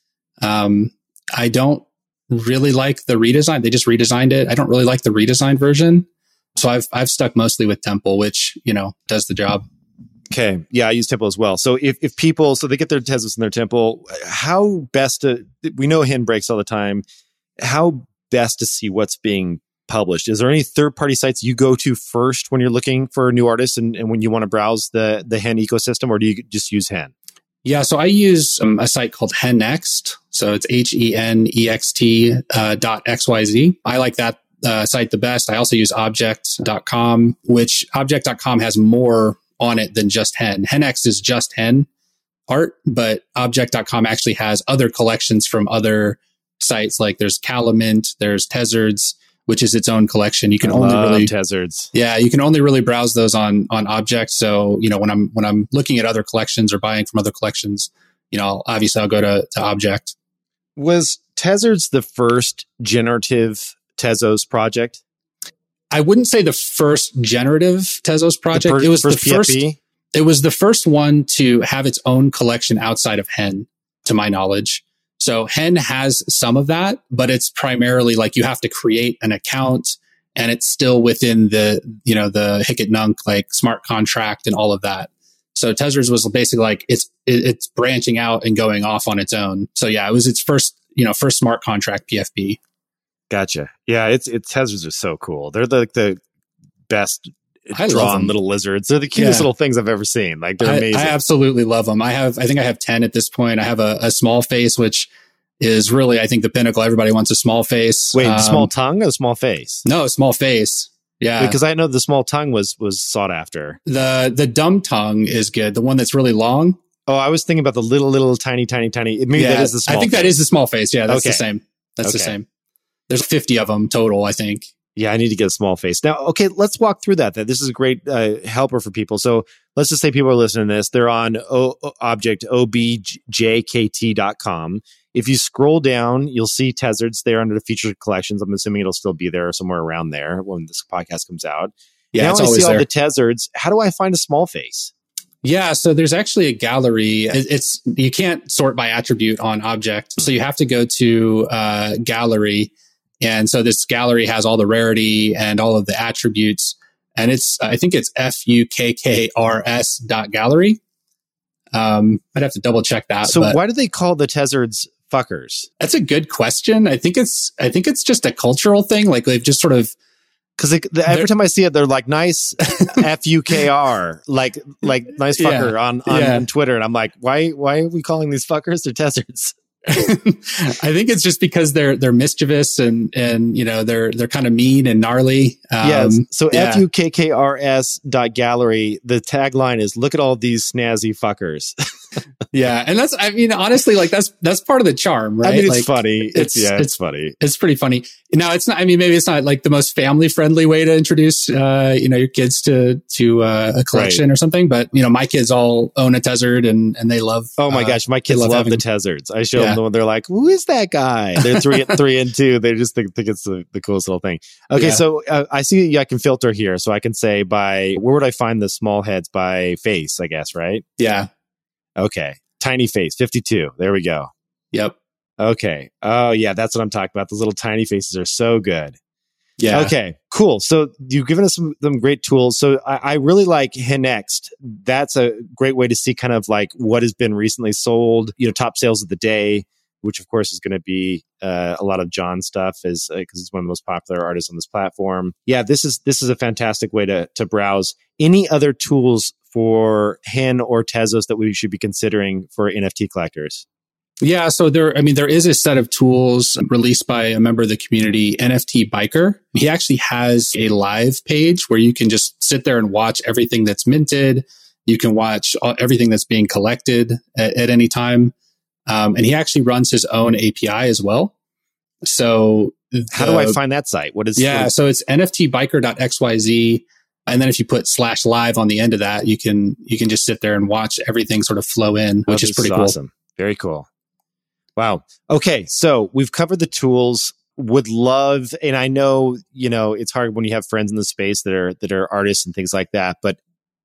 Um, I don't really like the redesign. They just redesigned it. I don't really like the redesigned version. So I've I've stuck mostly with Temple, which, you know, does the job. Okay. Yeah, I use Temple as well. So if, if people, so they get their Tezos in their Temple, how best to, we know Hen breaks all the time. How best to see what's being published? Is there any third-party sites you go to first when you're looking for new artists and, and when you want to browse the, the Hen ecosystem, or do you just use Hen? Yeah, so I use um, a site called Hennext. So it's H E N E X T uh, dot X Y Z. I like that uh, site the best. I also use object dot com, which object dot com has more on it than just Hen. Hennext is just Hen art, but object dot com actually has other collections from other sites. Like there's Calamint, there's Tezards, which is its own collection. You can I only love really Tezards. Yeah, you can only really browse those on on Object. So, you know, when I'm when I'm looking at other collections or buying from other collections, you know, obviously I'll go to, to Object. Was Tezards the first generative Tezos project? I wouldn't say the first generative Tezos project. Per, it was first the first. P F P? It was the first one to have its own collection outside of Hen, to my knowledge. So Hen has some of that, but it's primarily like you have to create an account, and it's still within the, you know, the Hic-et-Nunc, like smart contract and all of that. So Tezards was basically like it's it, it's branching out and going off on its own. So yeah, it was its first, you know, first smart contract P F P. Gotcha. Yeah, it's it's Tezards are so cool. They're the the best drawn little lizards. They're the cutest yeah. little things I've ever seen. Like they're I, amazing. I absolutely love them. I have I think I have ten at this point. I have a, a small face, which is really, I think, the pinnacle. Everybody wants a small face. Wait, um, small tongue or small face? No, a small face. Yeah, because I know the small tongue was was sought after. The the dumb tongue is good. The one that's really long. Oh, I was thinking about the little, little, tiny, tiny, tiny. Maybe yeah, that is the small. I think face. that is the small face. Yeah, that's okay. the same. That's okay. the same. There's fifty of them total, I think. Yeah, I need to get a small face. Now, okay, let's walk through that. That this is a great uh, helper for people. So let's just say people are listening to this. They're on o- Object, O B J K T dot com. If you scroll down, you'll see Tezards there under the featured collections. I'm assuming it'll still be there or somewhere around there when this podcast comes out. Yeah, now it's I always see there. all the Tezards. How do I find a small face? Yeah, so there's actually a gallery. It's you can't sort by attribute on Object, so you have to go to uh, gallery. And so this gallery has all the rarity and all of the attributes. And it's, I think it's F U K K R S dot gallery. Um, I'd have to double check that. So why do they call the Tezards fuckers? That's a good question. I think it's, I think it's just a cultural thing. Like they've just sort of, because every time I see it, they're like nice F U K R, like like nice fucker yeah, on on yeah. Twitter, and I'm like, why why are we calling these fuckers? They're Tezards. I think it's just because they're they're mischievous and and you know they're they're kind of mean and gnarly. Um, yes. So yeah. F U K K R S dot gallery. The tagline is "Look at all these snazzy fuckers." Yeah, and that's I mean honestly like that's that's part of the charm, right? I mean it's like, funny. It's, it's yeah, it's, it's funny. It's pretty funny. Now it's not. I mean maybe it's not like the most family friendly way to introduce uh, you know your kids to to uh, a collection right. or something. But you know my kids all own a Tezard and and they love. Oh my uh, gosh, my kids love, love the Tezards. I show yeah. them when they're like, "Who is that guy?" They're three three and two. They just think, think it's the, the coolest little thing. Okay, yeah. so uh, I see I can filter here, so I can say by where would I find the small heads by face? I guess right. Yeah. Okay. Tiny face, fifty-two. There we go. Yep. Okay. Oh, yeah. That's what I'm talking about. Those little tiny faces are so good. Yeah. Okay. Cool. So you've given us some, some great tools. So I, I really like Hennext. That's a great way to see kind of like what has been recently sold, you know, top sales of the day, which of course is going to be uh, a lot of John stuff is because uh, he's one of the most popular artists on this platform. Yeah. This is, this is a fantastic way to, to browse. Any other tools for Hen or Tezos that we should be considering for N F T collectors? Yeah, so there, I mean, there is a set of tools released by a member of the community, N F T Biker. He actually has a live page where you can just sit there and watch everything that's minted. You can watch all, everything that's being collected at, at any time. Um, and he actually runs his own A P I as well. So the, how do I find that site? What is Yeah, what is- so it's N F T biker dot X Y Z. And then if you put slash live on the end of that, you can you can just sit there and watch everything sort of flow in, which oh, is pretty is cool. Awesome. Very cool. Wow. Okay, so we've covered the tools. Would love, and I know, you know, it's hard when you have friends in the space that are that are artists and things like that, but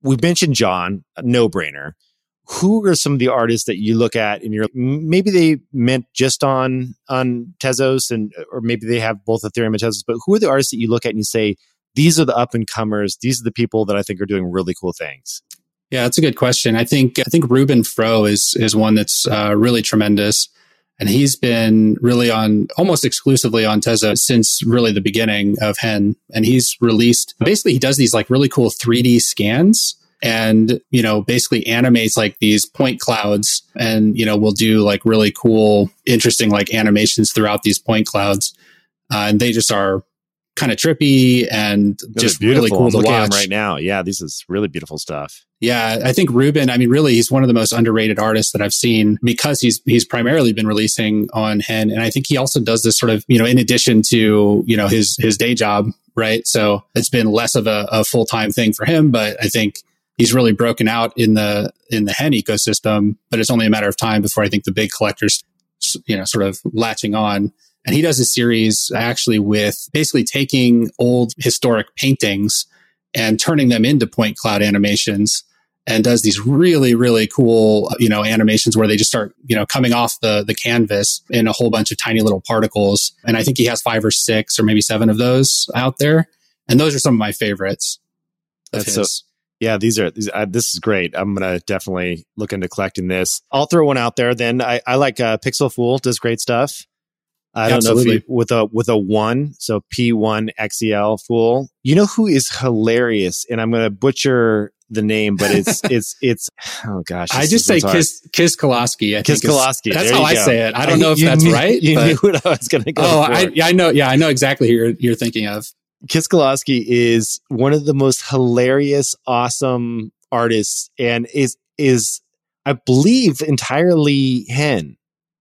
we mentioned John, no brainer. Who are some of the artists that you look at and you're maybe they meant just on on Tezos and or maybe they have both Ethereum and Tezos, but who are the artists that you look at and you say, these are the up and comers, these are the people that I think are doing really cool things? Yeah, that's a good question. I think I think Ruben Fro is is one that's uh, really tremendous. And he's been really on almost exclusively on Tezos since really the beginning of Hen. And he's released, basically he does these like really cool three D scans and, you know, basically animates like these point clouds and, you know, will do like really cool, interesting like animations throughout these point clouds. Uh, and they just are kind of trippy and just really cool to watch. I'm looking at them watch right now. Yeah, this is really beautiful stuff. Yeah, I think Ruben, I mean, really, he's one of the most underrated artists that I've seen because he's he's primarily been releasing on Hen. And I think he also does this sort of, you know, in addition to, you know, his his day job, right? So it's been less of a, a full-time thing for him, but I think he's really broken out in the in the Hen ecosystem, but it's only a matter of time before I think the big collectors, you know, sort of latching on. And he does a series actually with basically taking old historic paintings and turning them into point cloud animations, and does these really, really cool, you know, animations where they just start, you know, coming off the the canvas in a whole bunch of tiny little particles. And I think he has five or six or maybe seven of those out there. And those are some of my favorites of That's his. So, yeah, these are, these, uh, this is great. I'm going to definitely look into collecting this. I'll throw one out there then. I, I like uh, Pixel Fool, does great stuff. I don't Absolutely. know if you, with a with a one, so P one X E L Fool. You know who is hilarious, and I'm going to butcher the name, but it's it's it's oh gosh, I just say Kiz Kizkowski. Kizkowski. That's how I say it. I don't know if that's knew, right. You but, knew what I was going to go. Oh, for. I, yeah, I know. Yeah, I know exactly who you're you're thinking of. Kizkowski is one of the most hilarious, awesome artists, and is is I believe entirely Hen.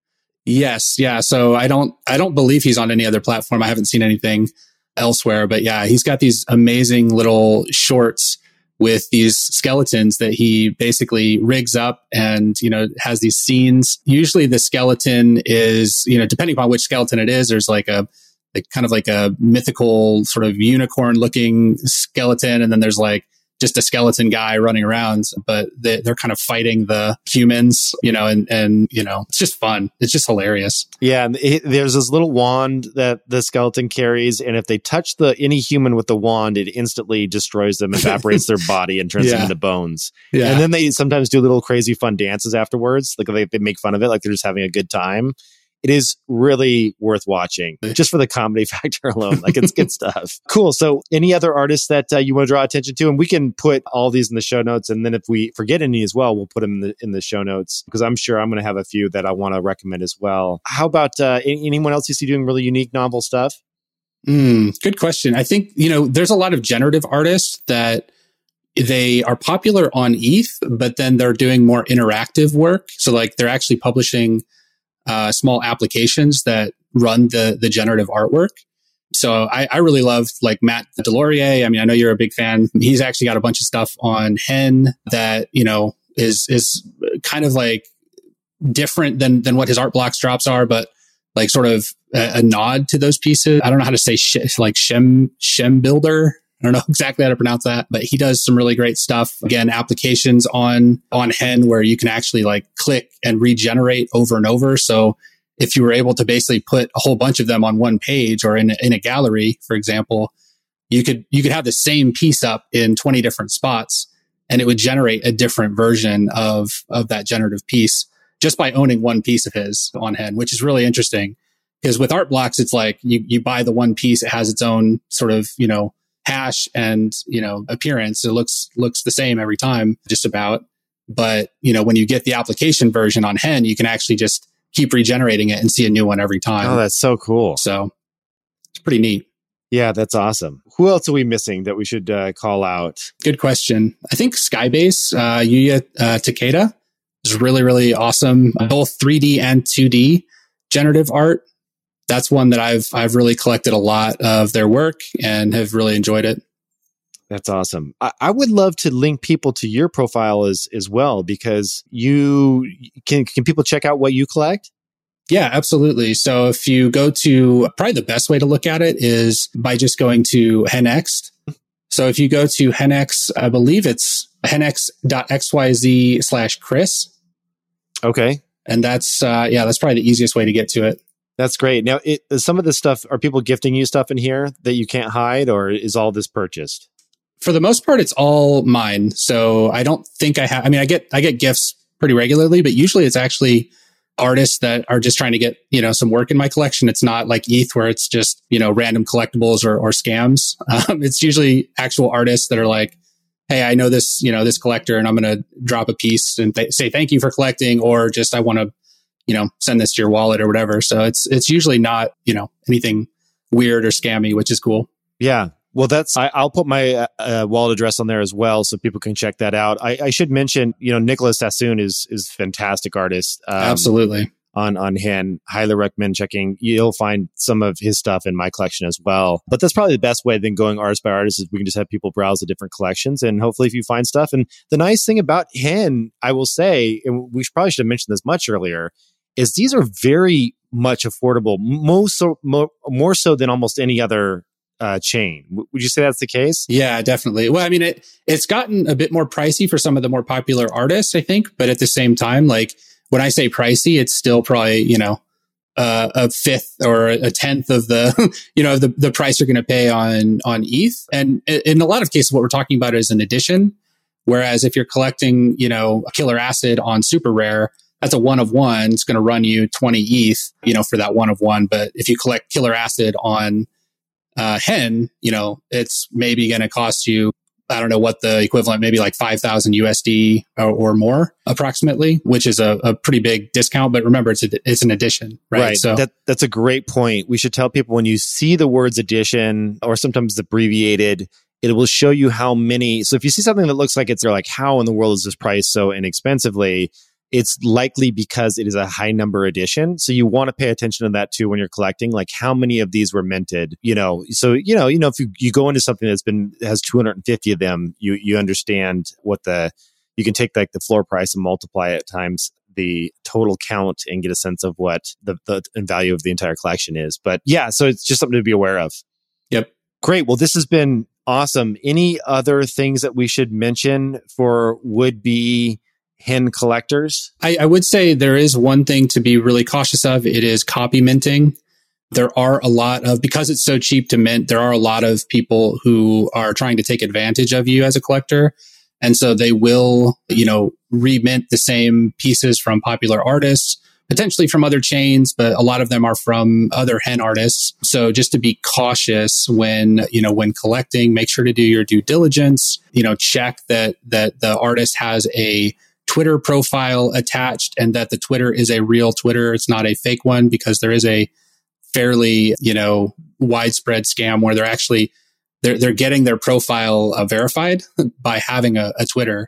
Yes. Yeah. So I don't, I don't believe he's on any other platform. I haven't seen anything elsewhere, but yeah, he's got these amazing little shorts with these skeletons that he basically rigs up and, you know, has these scenes. Usually the skeleton is, you know, depending upon which skeleton it is, there's like a, like kind of like a mythical sort of unicorn looking skeleton. And then there's like just a skeleton guy running around, but they, they're kind of fighting the humans, you know, and, and, you know, it's just fun. It's just hilarious. Yeah. And it, there's this little wand that the skeleton carries. And if they touch the any human with the wand, it instantly destroys them, evaporates their body and turns yeah. them into bones. Yeah. And then they sometimes do little crazy fun dances afterwards. Like they, they make fun of it, like they're just having a good time. It is really worth watching just for the comedy factor alone. Like it's good stuff. Cool. So any other artists that uh, you want to draw attention to? And we can put all these in the show notes. And then if we forget any as well, we'll put them in the, in the show notes because I'm sure I'm going to have a few that I want to recommend as well. How about uh, anyone else you see doing really unique, novel stuff? Mm, good question. I think, you know, there's a lot of generative artists that they are popular on E T H, but then they're doing more interactive work. So like they're actually publishing Uh, small applications that run the the generative artwork. So I, I really love like Matt Delorier. I mean, I know you're a big fan. He's actually got a bunch of stuff on Hen that, you know, is is kind of like different than than what his art blocks drops are, but like sort of a, a nod to those pieces. I don't know how to say sh- like Shem Shem Builder. I don't know exactly how to pronounce that, but he does some really great stuff. Again, applications on, on Hen where you can actually like click and regenerate over and over. So if you were able to basically put a whole bunch of them on one page or in a, in a gallery, for example, you could, you could have the same piece up in twenty different spots and it would generate a different version of, of that generative piece just by owning one piece of his on Hen, which is really interesting because with art blocks, it's like you, you buy the one piece, it has its own sort of, you know, hash and, you know, appearance. It looks, looks the same every time, just about. But, you know, when you get the application version on Hen, you can actually just keep regenerating it and see a new one every time. Oh, that's so cool. So it's pretty neat. Yeah, that's awesome. Who else are we missing that we should uh, call out? Good question. I think Skybase, uh, Yuya uh, Takeda is really, really awesome. Both three D and two D generative art. That's one that I've I've really collected a lot of their work and have really enjoyed it. That's awesome. I, I would love to link people to your profile as as well because you can can people check out what you collect? Yeah, absolutely. So if you go to probably the best way to look at it is by just going to HenX. So if you go to HenX, I believe it's henx.xyz slash Chris. Okay. And that's, uh, yeah, that's probably the easiest way to get to it. That's great. Now, it, some of this stuff, are people gifting you stuff in here that you can't hide, or is all this purchased? For the most part, it's all mine. So I don't think I have, I mean, I get, I get gifts pretty regularly, but usually it's actually artists that are just trying to get, you know, some work in my collection. It's not like E T H where it's just, you know, random collectibles or, or scams. Um, it's usually actual artists that are like, hey, I know this, you know, this collector, and I'm going to drop a piece and th- say thank you for collecting, or just I want to, you know, send this to your wallet or whatever. So it's it's usually not, you know, anything weird or scammy, which is cool. Yeah. Well, that's, I, I'll put my uh, wallet address on there as well, so people can check that out. I, I should mention, you know, Nicholas Sassoon is is a fantastic artist. Um, Absolutely. On on Hen, highly recommend checking. You'll find some of his stuff in my collection as well. But that's probably the best way than going artist by artist, is we can just have people browse the different collections, and hopefully if you find stuff. And the nice thing about Hen, I will say, and we should, probably should have mentioned this much earlier, is these are very much affordable, most so, more, more so than almost any other uh, chain. W- would you say that's the case? Yeah, definitely. Well, I mean, it it's gotten a bit more pricey for some of the more popular artists, I think. But at the same time, like, when I say pricey, it's still probably, you know, uh, a fifth or a tenth of the, you know, the, the price you're going to pay on, on E T H. And in a lot of cases, what we're talking about is an edition. Whereas if you're collecting, you know, Killer Acid on super rare, that's a one of one. It's going to run you twenty E T H, you know, for that one of one. But if you collect Killer Acid on uh, Hen, you know, it's maybe going to cost you, I don't know what the equivalent, maybe like five thousand U S D or, or more approximately, which is a, a pretty big discount. But remember, it's a, it's an edition, right? Right. So that, that's a great point. We should tell people, when you see the words edition, or sometimes abbreviated, it will show you how many. So if you see something that looks like it's, they're like, how in the world is this priced so inexpensively? It's likely because it is a high number edition. So you want to pay attention to that too when you're collecting, like how many of these were minted, you know? So, you know, you know, if you, you go into something that's been, has two hundred fifty of them, you, you understand what the, you can take like the floor price and multiply it times the total count and get a sense of what the, the value of the entire collection is. But yeah, so it's just something to be aware of. Yep. Great. Well, this has been awesome. Any other things that we should mention for would-be Hen collectors? I, I would say there is one thing to be really cautious of. It is copy minting. There are a lot of, because it's so cheap to mint, there are a lot of people who are trying to take advantage of you as a collector. And so they will, you know, remint the same pieces from popular artists, potentially from other chains, but a lot of them are from other Hen artists. So just to be cautious when, you know, when collecting, make sure to do your due diligence, you know, check that, that the artist has a Twitter profile attached and that the Twitter is a real Twitter. It's not a fake one, because there is a fairly, you know, widespread scam where they're actually, they're, they're getting their profile uh, verified by having a, a Twitter,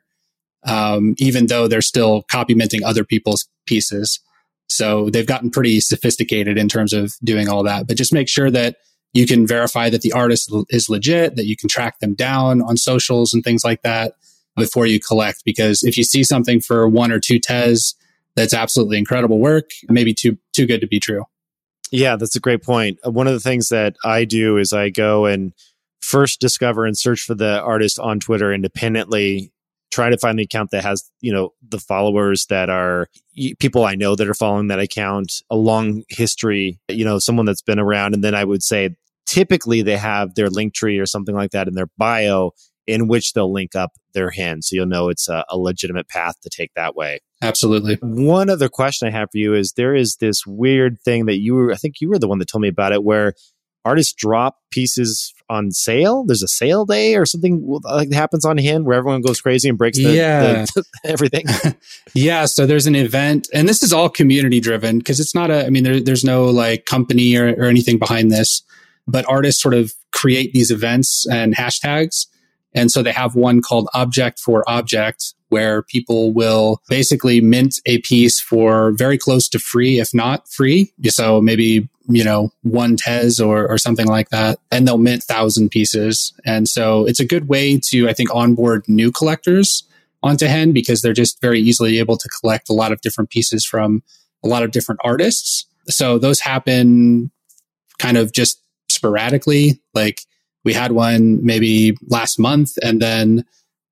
um, even though they're still copy minting other people's pieces. So they've gotten pretty sophisticated in terms of doing all that, but just make sure that you can verify that the artist is legit, that you can track them down on socials and things like that before you collect. Because if you see something for one or two Tez that's absolutely incredible work, maybe too too good to be true. Yeah, that's a great point. One of the things that I do is I go and first discover and search for the artist on Twitter independently, try to find the account that has, you know, the followers that are people I know that are following that account, a long history, you know, someone that's been around. And then I would say typically they have their link tree or something like that in their bio, in which they'll link up their Hen. So you'll know it's a, a legitimate path to take that way. Absolutely. One other question I have for you is, there is this weird thing that you were, I think you were the one that told me about it, where artists drop pieces on sale. There's a sale day or something like that happens on Hen where everyone goes crazy and breaks the, yeah. the, everything. Yeah. So there's an event, and this is all community driven, because it's not a, I mean, there, there's no like company or, or anything behind this, but artists sort of create these events and hashtags. And so they have one called Object for Object, where people will basically mint a piece for very close to free, if not free. So maybe, you know, one Tez or, or something like that. And they'll mint thousand pieces. And so it's a good way to, I think, onboard new collectors onto Hen, because they're just very easily able to collect a lot of different pieces from a lot of different artists. So those happen kind of just sporadically. Like, we had one maybe last month, and then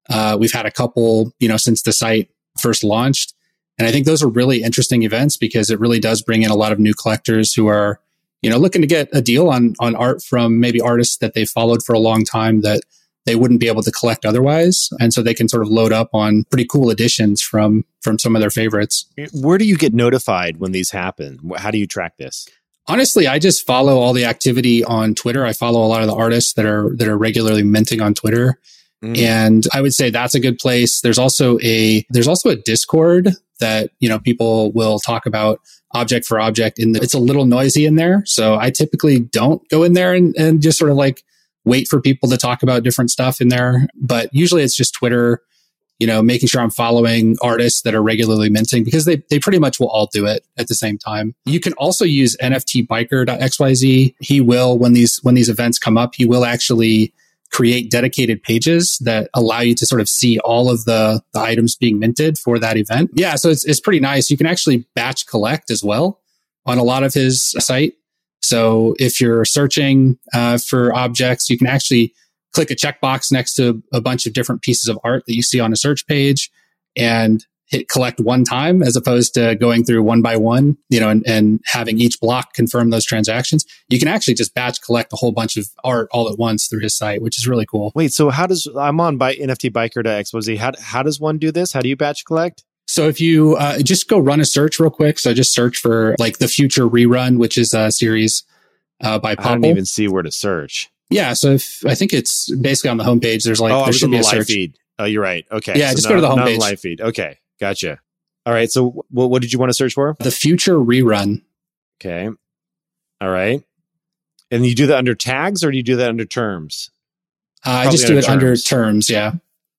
Uh, we've had a couple, you know, since the site first launched. And I think those are really interesting events because it really does bring in a lot of new collectors who are, you know, looking to get a deal on, on art from maybe artists that they followed for a long time that they wouldn't be able to collect otherwise. And so they can sort of load up on pretty cool editions from, from some of their favorites. Where do you get notified when these happen? How do you track this? Honestly, I just follow all the activity on Twitter. I follow a lot of the artists that are, that are regularly minting on Twitter. Mm. And I would say that's a good place. There's also a, there's also a Discord that, you know, people will talk about object for object in the, it's a little noisy in there. So I typically don't go in there and, and just sort of like wait for people to talk about different stuff in there. But usually it's just Twitter, you know, making sure I'm following artists that are regularly minting because they, they pretty much will all do it at the same time. You can also use N F T biker dot X Y Z. He will, when these, when these events come up, he will actually create dedicated pages that allow you to sort of see all of the, the items being minted for that event. Yeah. So it's, it's pretty nice. You can actually batch collect as well on a lot of his site. So if you're searching uh, for objects, you can actually click a checkbox next to a bunch of different pieces of art that you see on a search page and hit collect one time as opposed to going through one by one, you know, and, and having each block confirm those transactions. You can actually just batch collect a whole bunch of art all at once through his site, which is really cool. Wait, so how does, I'm on by N F T biker dot X Y Z. How, how does one do this? How do you batch collect? So if you uh, just go run a search real quick. So just search for like the Future Rerun, which is a series uh, by Popple. I don't even see where to search. Yeah. So if, I think it's basically on the homepage. There's like, oh, there should be the a live search. Feed. Oh, you're right. Okay. Yeah. So just not, go to the homepage. Live feed. Okay. Gotcha. All right. So what, what did you want to search for? The Future Rerun. Okay. All right. And you do that under tags or do you do that under terms? Uh, I just do it terms. under terms. Yeah.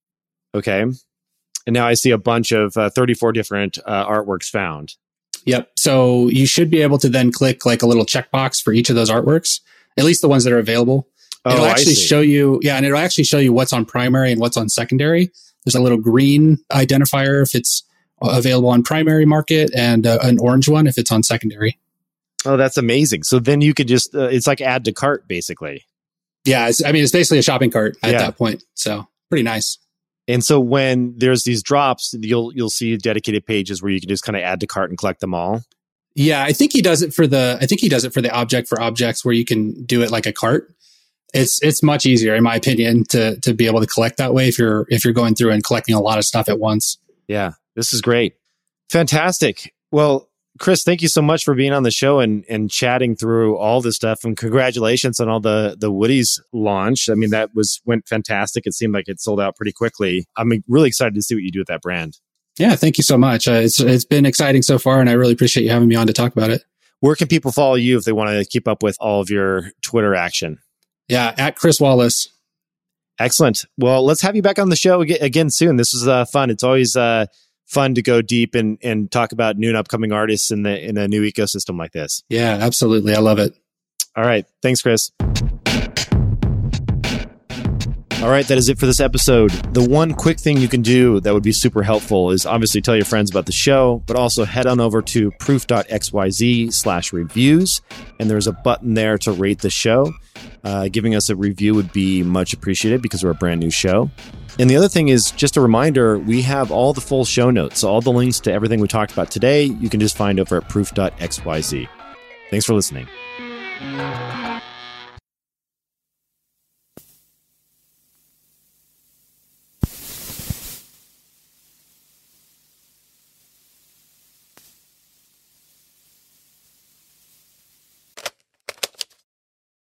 Okay. And now I see a bunch of uh, thirty-four different uh, artworks found. Yep. So you should be able to then click like a little checkbox for each of those artworks, at least the ones that are available. Oh, it'll actually show you, yeah, and it'll actually show you what's on primary and what's on secondary. There's a little green identifier if it's available on primary market and uh, an orange one if it's on secondary. Oh, that's amazing. So then you could just, uh, it's like add to cart basically. Yeah. It's, I mean, it's basically a shopping cart at yeah. that point. So pretty nice. And so when there's these drops, you'll you'll see dedicated pages where you can just kind of add to cart and collect them all. Yeah, I think he does it for the I think he does it for the object for objects where you can do it like a cart. It's it's much easier in my opinion to to be able to collect that way if you're if you're going through and collecting a lot of stuff at once. Yeah, this is great. Fantastic. Well, Chris, thank you so much for being on the show and and chatting through all this stuff, and congratulations on all the the Woodies launch. I mean, that was went fantastic. It seemed like it sold out pretty quickly. I'm really excited to see what you do with that brand. Yeah, thank you so much. Uh, it's it's been exciting so far, and I really appreciate you having me on to talk about it. Where can people follow you if they want to keep up with all of your Twitter action? Yeah, at Chris Wallace. Excellent. Well, let's have you back on the show again soon. This was uh, fun. It's always uh, fun to go deep and, and talk about new and upcoming artists in the in a new ecosystem like this. Yeah, absolutely. I love it. All right. Thanks, Chris. All right, that is it for this episode. The one quick thing you can do that would be super helpful is obviously tell your friends about the show, but also head on over to proof dot X Y Z slash reviews, and there's a button there to rate the show. Uh, giving us a review would be much appreciated because we're a brand new show. And the other thing is just a reminder, we have all the full show notes. So all the links to everything we talked about today, you can just find over at proof dot X Y Z. Thanks for listening.